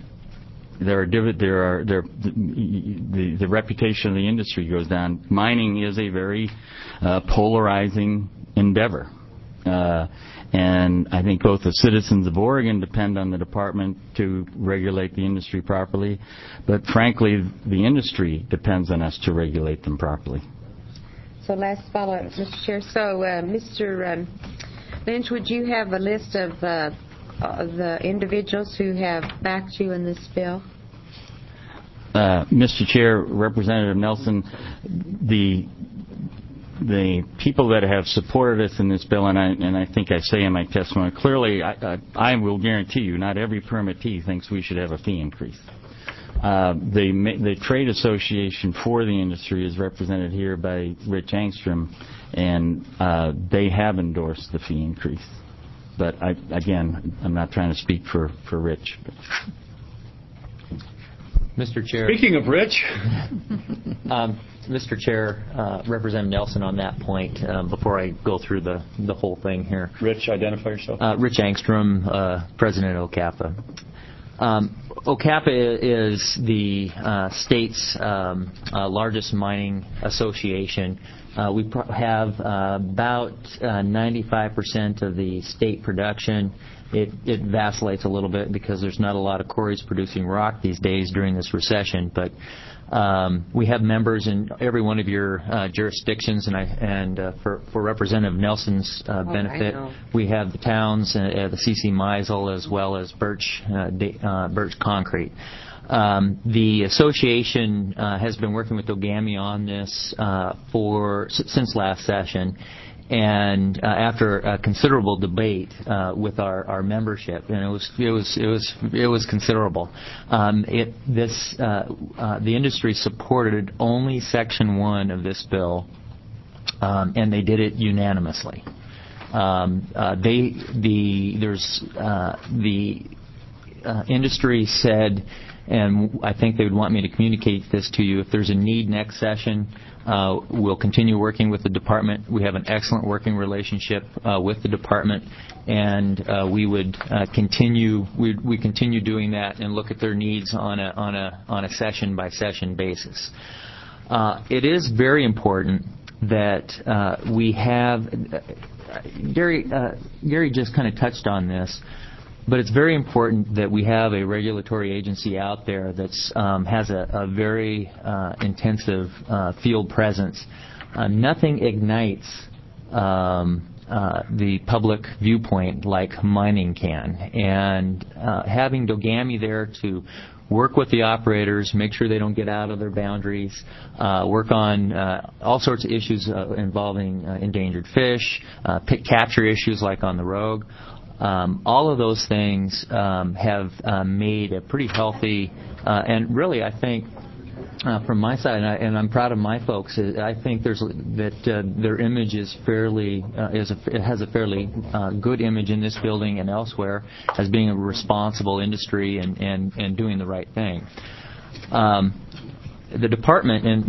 reputation of the industry goes down. Mining is a very polarizing endeavor. And I think both the citizens of Oregon depend on the department to regulate the industry properly, but frankly, the industry depends on us to regulate them properly. So last follow-up, Mr. Chair. So, Mr. Lynch, would you have a list of the individuals who have backed you in this bill? Mr. Chair, Representative Nelson, the people that have supported us in this bill, and I think I say in my testimony, clearly I will guarantee you not every permittee thinks we should have a fee increase. The trade association for the industry is represented here by Rich Angstrom, and they have endorsed the fee increase. But again, I'm not trying to speak for Rich. Mr. Chair. Speaking of Rich. Mr. Chair, Representative Nelson, on that point, before I go through the whole thing here. Rich, identify yourself. Rich Angstrom, President of OCAPA. OCAPA is the state's largest mining association. We have about 95% of the state production. It vacillates a little bit because there's not a lot of quarries producing rock these days during this recession, but we have members in every one of your jurisdictions, and for Representative Nelson's benefit, we have the towns, the C.C. Meisel, as well as Birch Concrete. The association has been working with Dogami on this since last session, and after a considerable debate with our membership, and it was considerable. The industry supported only Section 1 of this bill, and they did it unanimously. The industry said, and I think they would want me to communicate this to you, if there's a need next session, we'll continue working with the department. We have an excellent working relationship with the department, and we would continue doing that and look at their needs on a session by session basis. It is very important that we have. Gary just kind of touched on this. But it's very important that we have a regulatory agency out there that has a very intensive field presence. Nothing ignites the public viewpoint like mining can. And having Dogami there to work with the operators, make sure they don't get out of their boundaries, work on all sorts of issues involving endangered fish, capture issues like on the Rogue. All of those things have made a pretty healthy, and really I think from my side, and I'm proud of my folks, I think their image is has a fairly good image in this building and elsewhere as being a responsible industry and doing the right thing. The department, and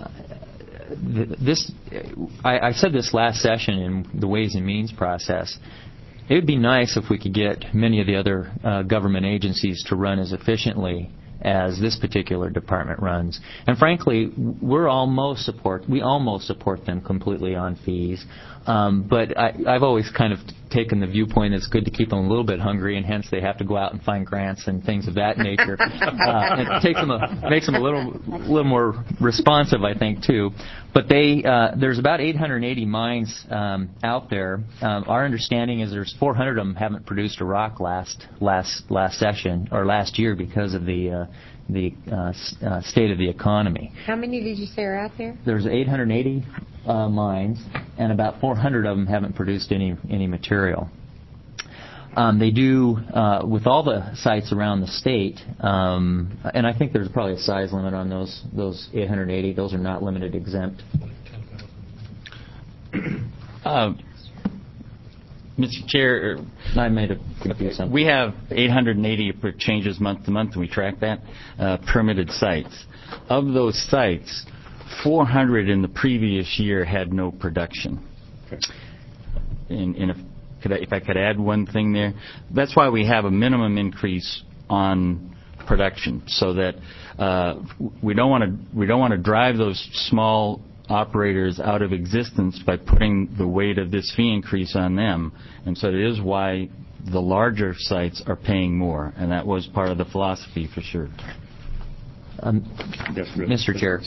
I said this last session in the Ways and Means process. It would be nice if we could get many of the other government agencies to run as efficiently as this particular department runs. And frankly, we almost support them completely on fees. But I've always kind of taken the viewpoint it's good to keep them a little bit hungry, and hence they have to go out and find grants and things of that nature. It makes them a little more responsive, I think, too. But there's about 880 mines out there. Our understanding is there's 400 of them haven't produced a rock last session or last year because of the state of the economy. How many did you say are out there? There's 880 mines, and about 400 of them haven't produced any material. They do, with all the sites around the state, and I think there's probably a size limit on those 880. Those are not limited exempt. Mr. Chair, I made a confuse something. we have 880 changes month to month, and we track that, permitted sites. Of those sites, 400 in the previous year had no production. If I could add one thing there, that's why we have a minimum increase on production, so that we don't want to drive those small operators out of existence by putting the weight of this fee increase on them. And so it is why the larger sites are paying more, and that was part of the philosophy for sure. Mr. Chair,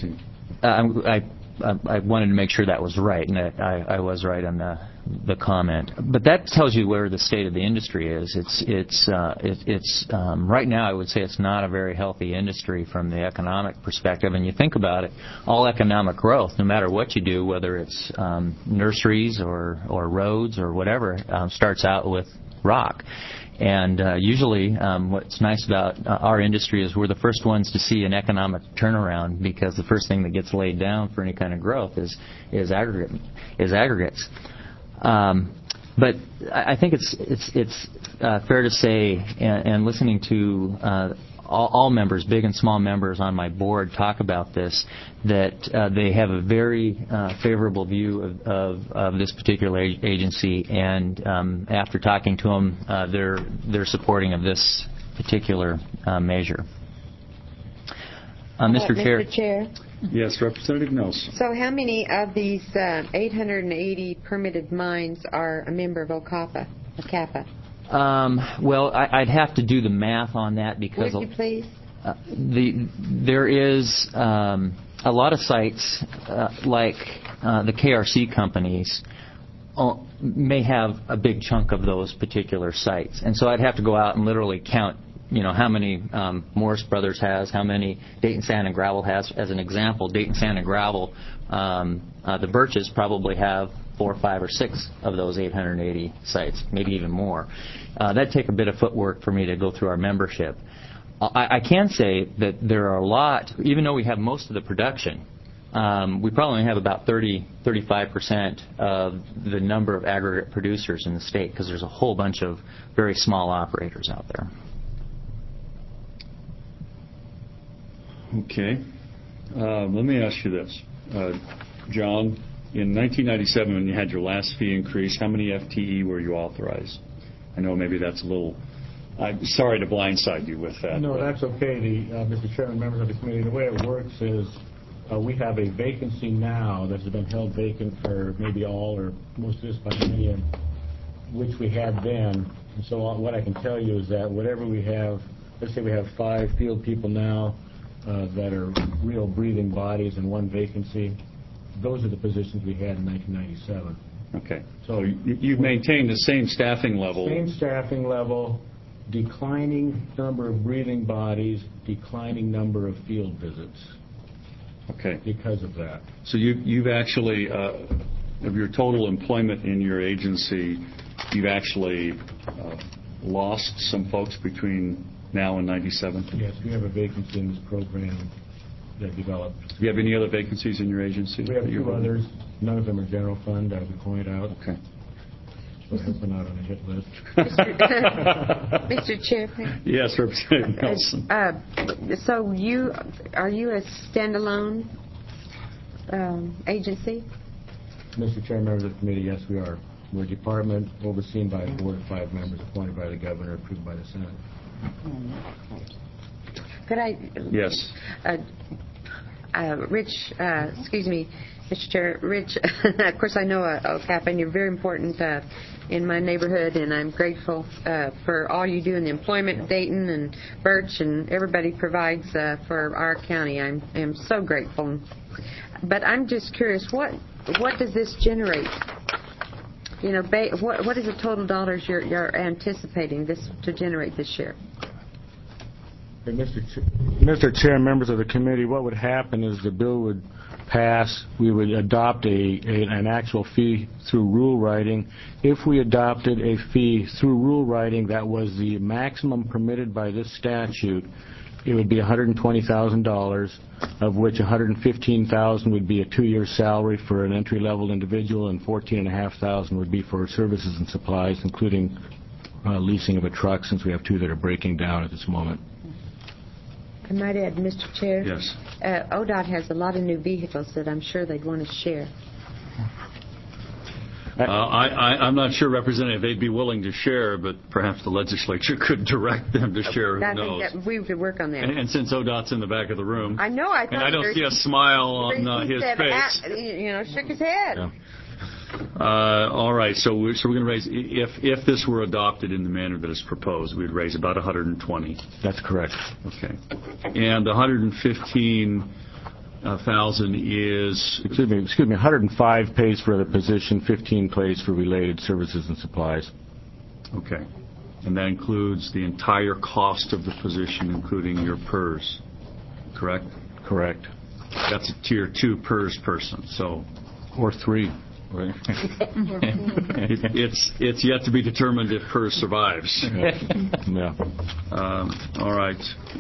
I wanted to make sure that was right, and that I was right on the comment. But that tells you where the state of the industry is. It's right now, I would say it's not a very healthy industry from the economic perspective. And you think about it, all economic growth, no matter what you do, whether it's nurseries or roads or whatever, starts out with rock. And usually what's nice about our industry is we're the first ones to see an economic turnaround, because the first thing that gets laid down for any kind of growth is aggregates. But I think it's fair to say, and listening to all members, big and small members on my board, talk about this, that they have a very favorable view of this particular agency, and after talking to them, they're supporting of this particular measure. Mr. Chair. Yes, Representative Nelson. So how many of these 880 permitted mines are a member of OCAPA? Well, I'd have to do the math on that, because would you please? There is a lot of sites like the KRC companies may have a big chunk of those particular sites, and so I'd have to go out and literally count, how many Morris Brothers has, how many Dayton Sand and Gravel has. As an example, Dayton Sand and Gravel, the Birches probably have 4, 5, or 6 of those 880 sites, maybe even more. That'd take a bit of footwork for me to go through our membership. I can say that there are a lot, even though we have most of the production, we probably have about 35% of the number of aggregate producers in the state, because there's a whole bunch of very small operators out there. Okay. Let me ask you this. John, in 1997, when you had your last fee increase, how many FTE were you authorized? I know maybe that's a little... I'm sorry to blindside you with that. No, that's okay. Mr. Chairman, members of the committee, the way it works is we have a vacancy now that has been held vacant for maybe all or most of this biennium, which we had then. And so what I can tell you is that whatever we have, let's say we have 5 field people now that are real breathing bodies and 1 vacancy. Those are the positions we had in 1997. Okay. So you've maintained the same staffing level. Same staffing level, declining number of breathing bodies, declining number of field visits. Okay. Because of that. So you've actually, of your total employment in your agency, you've actually lost some folks between now and 97? Yes, we have a vacancy in this program that developed. Do you have any other vacancies in your agency? We have 2 others. None of them are general fund, I would point out. Okay. So I hope we're not on a hit list. Mr. Chair, please. Yes, Representative Nelson. So are you a standalone agency? Mr. Chair, members of the committee, yes, we are. We're a department overseen by a board of 5 members appointed by the governor, approved by the Senate. Could I? Yes. Rich, excuse me, Mr. Chair, Rich, of course I know OCAPA, and you're very important in my neighborhood, and I'm grateful for all you do in the employment of Dayton and Birch, and everybody provides for our county. I am so grateful. But I'm just curious, what does this generate? What is the total dollars you're anticipating this to generate this year? Mr. Chair, members of the committee, what would happen is the bill would pass. We would adopt an actual fee through rule writing. If we adopted a fee through rule writing that was the maximum permitted by this statute, it would be $120,000, of which $115,000 would be a 2-year salary for an entry-level individual, and $14,500 would be for services and supplies, including leasing of a truck, since we have 2 that are breaking down at this moment. I might add, Mr. Chair. Yes. ODOT has a lot of new vehicles that I'm sure they'd want to share. I'm not sure, Representative, they'd be willing to share, but perhaps the legislature could direct them to share. Who knows? I think that we could work on that. And since ODOT's in the back of the room, I know. I don't see a smile on his face. Shook his head. Yeah. All right. So we're going to raise, if this were adopted in the manner that is proposed, we'd raise about 120. That's correct. Okay. And 115,000 is... Excuse me, 105 pays for the position, 15 pays for related services and supplies. Okay. And that includes the entire cost of the position, including your PERS, correct? Correct. That's a Tier 2 PERS person, so... Or 3. It's yet to be determined if PERS survives. Yeah. All right.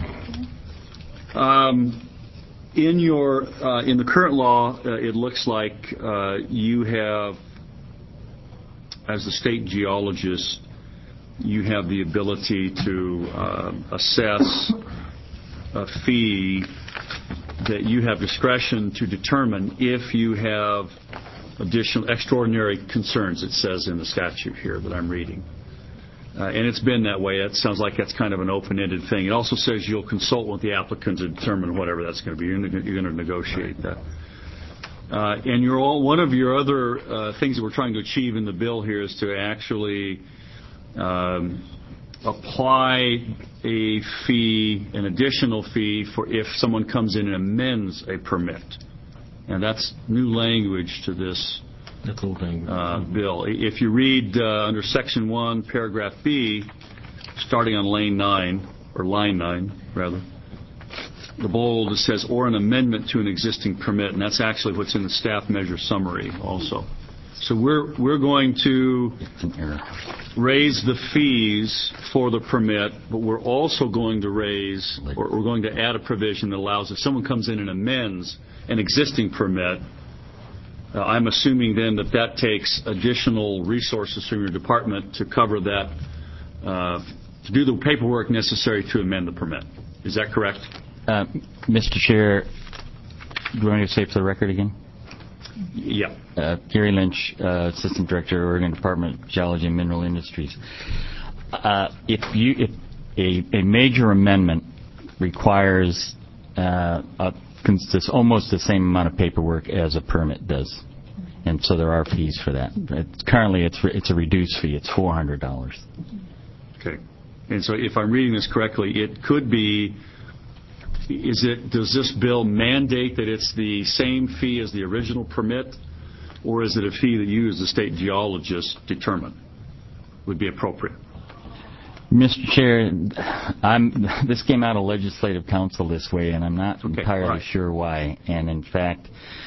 In the current law, it looks like you have, as the state geologist, you have the ability to assess a fee that you have discretion to determine if you have additional extraordinary concerns, it says in the statute here that I'm reading. And it's been that way. It sounds like that's kind of an open-ended thing. It also says you'll consult with the applicant to determine whatever that's going to be. You're going to negotiate that. And one of your other things that we're trying to achieve in the bill here is to actually apply a fee, an additional fee, for if someone comes in and amends a permit. And that's new language to this bill. If you read under Section 1, Paragraph B, starting on Line 9, the bold, it says, or an amendment to an existing permit, and that's actually what's in the staff measure summary also. So we're going to raise the fees for the permit, but we're also going to raise, or we're going to add a provision that allows if someone comes in and amends an existing permit, I'm assuming then that takes additional resources from your department to cover that, to do the paperwork necessary to amend the permit. Is that correct? Mr. Chair, do you want me to say it for the record again? Yeah. Gary Lynch, Assistant Director, Oregon Department of Geology and Mineral Industries. If a major amendment requires it's almost the same amount of paperwork as a permit does, and so there are fees for that. Currently, it's a reduced fee. It's $400. Okay. And so, if I'm reading this correctly, it could be. Does this bill mandate that it's the same fee as the original permit, or is it a fee that you, as the state geologist, determine would be appropriate? Mr. Chair, this came out of Legislative Council this way, and I'm not entirely sure why. And in fact,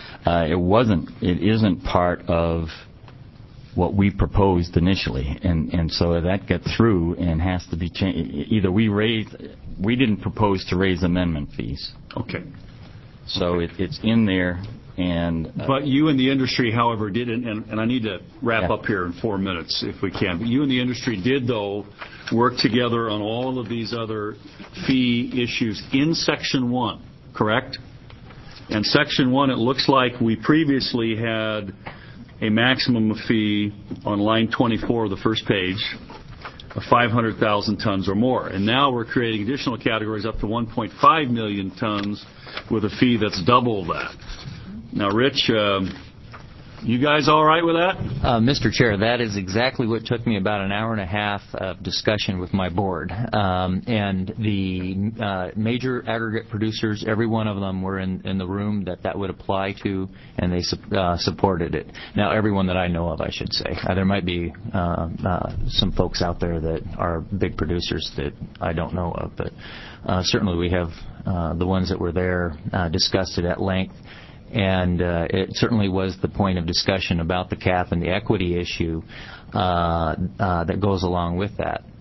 it isn't part of what we proposed initially, and so that got through and has to be changed. Either we didn't propose to raise amendment fees. Okay. So it's in there. But you in the industry, however, did, and I need to wrap up here in 4 minutes if we can, but you in the industry did, though, work together on all of these other fee issues in Section 1, correct? And Section 1, it looks like we previously had a maximum fee on line 24 of the first page of 500,000 tons or more. And now we're creating additional categories up to 1.5 million tons with a fee that's double that. Now, Rich, you guys all right with that? Mr. Chair, that is exactly what took me about an hour and a half of discussion with my board. And the major aggregate producers, every one of them were in the room that would apply to, and they supported it. Now, everyone that I know of, I should say. There might be some folks out there that are big producers that I don't know of, but certainly we have the ones that were there discussed it at length. And it certainly was the point of discussion about the cap and the equity issue that goes along with that.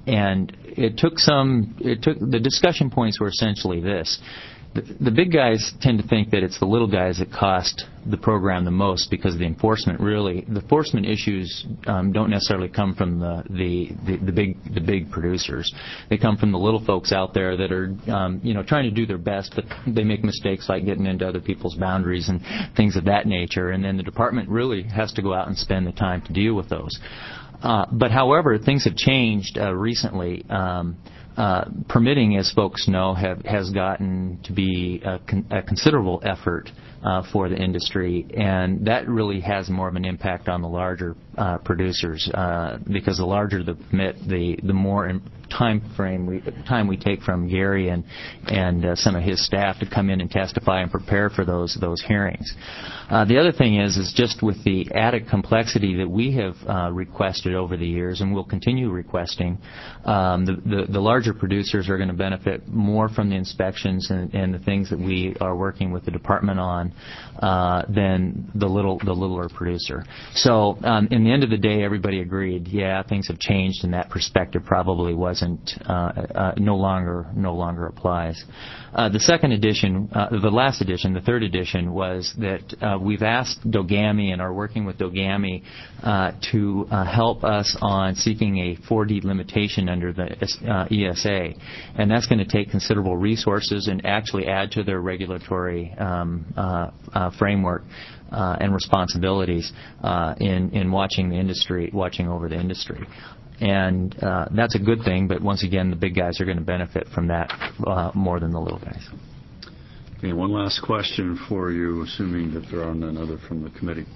And the discussion points were essentially this. The big guys tend to think that it's the little guys that cost the program the most because the enforcement issues don't necessarily come from the big producers. They come from the little folks out there that are trying to do their best, but they make mistakes like getting into other people's boundaries and things of that nature. And then the department really has to go out and spend the time to deal with those. But however, things have changed recently. Permitting, as folks know, has gotten to be a considerable effort for the industry, and that really has more of an impact on the larger producers because the larger the permit, the more time we take from Gary and some of his staff to come in and testify and prepare for those hearings. The other thing is just with the added complexity that we have requested over the years and will continue requesting, the larger producers are going to benefit more from the inspections and the things that we are working with the department on than the littler producer. So in the end of the day, everybody agreed, yeah, things have changed, and that perspective probably no longer applies. The second edition, the third edition, was that we've asked Dogami and are working with Dogami to help us on seeking a 4D limitation under the ESA, and that's going to take considerable resources and actually add to their regulatory framework and responsibilities in watching over the industry. And that's a good thing, but once again, the big guys are going to benefit from that more than the little guys. Okay, one last question for you, assuming that there are none other from the committee.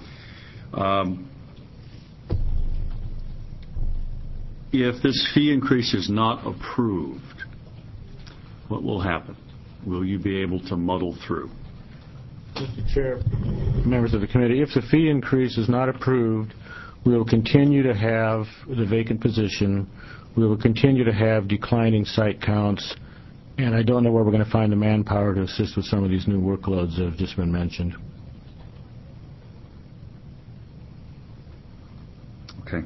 If this fee increase is not approved, what will happen? Will you be able to muddle through? Mr. Chair, members of the committee, if the fee increase is not approved, we will continue to have the vacant position. We will continue to have declining site counts, and I don't know where we're going to find the manpower to assist with some of these new workloads that have just been mentioned. Okay.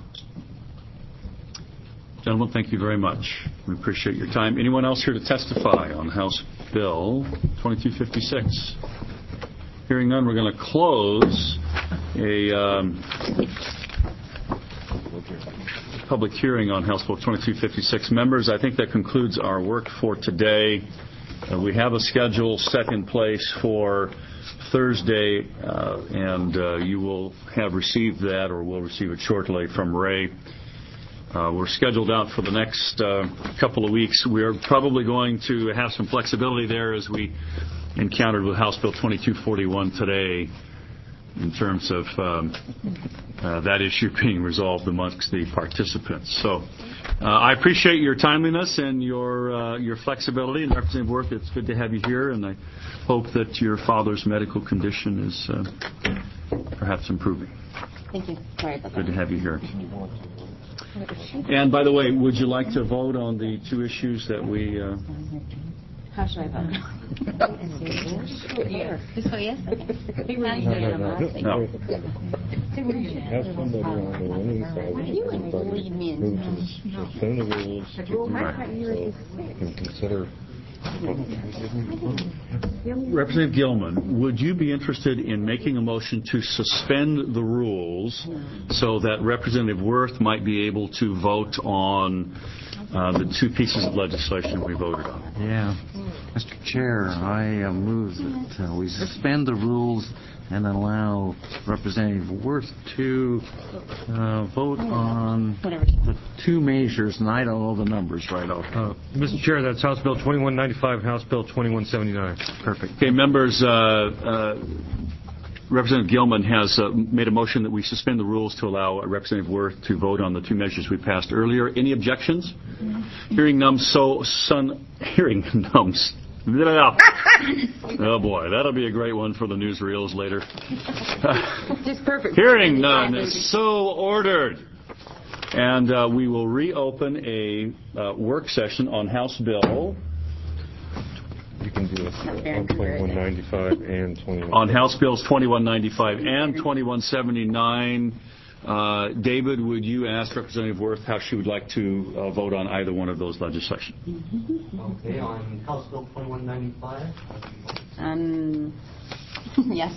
Gentlemen, thank you very much. We appreciate your time. Anyone else here to testify on House Bill 2256? Hearing none, we're going to close a public hearing on House Bill 2256. Members, I think that concludes our work for today. We have a schedule set in place for Thursday, and you will have received that, or will receive it shortly from Ray. We're scheduled out for the next couple of weeks. We are probably going to have some flexibility there, as we encountered with House Bill 2241 today, in terms of that issue being resolved amongst the participants. So I appreciate your timeliness and your flexibility. And Representative Wirth, it's good to have you here, and I hope that your father's medical condition is perhaps improving. Thank you. Sorry about that. Good to have you here. And by the way, would you like to vote on the two issues that we... How should I vote? Just go yes? Okay. No. Have somebody on the winning side move to suspend the rules and consider... Representative Gilman, would you be interested in making a motion to suspend the rules so that Representative Wirth might be able to vote on the two pieces of legislation we voted on? Yeah. Mr. Chair, I move that we suspend the rules and allow Representative Wirth to vote on the two measures, and I don't know the numbers right off. Mr. Chair, that's House Bill 2195, House Bill 2179. Perfect. Okay, members, Representative Gilman has made a motion that we suspend the rules to allow Representative Wirth to vote on the two measures we passed earlier. Any objections? Hearing none, oh boy, that'll be a great one for the newsreels later. Just perfect. Hearing none is so ordered. And we will reopen a work session on House Bill. You can do it on 2195 and 21... On House Bills 2195 and 2179. David, would you ask Representative Worth how she would like to vote on either one of those legislation? Okay, on House Bill 2195. Yes.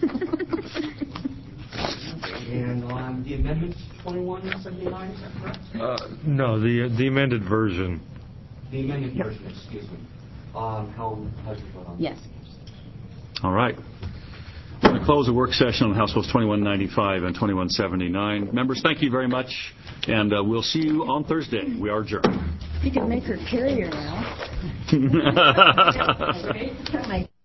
And on the amendment to 2179, is that correct? No, the amended version. The amended version, excuse me. How do you vote on that? Yes. All right. I'm going to close the work session on House Bills 2195 and 2179. Members, thank you very much, and we'll see you on Thursday. We are adjourned. You can make her carrier now.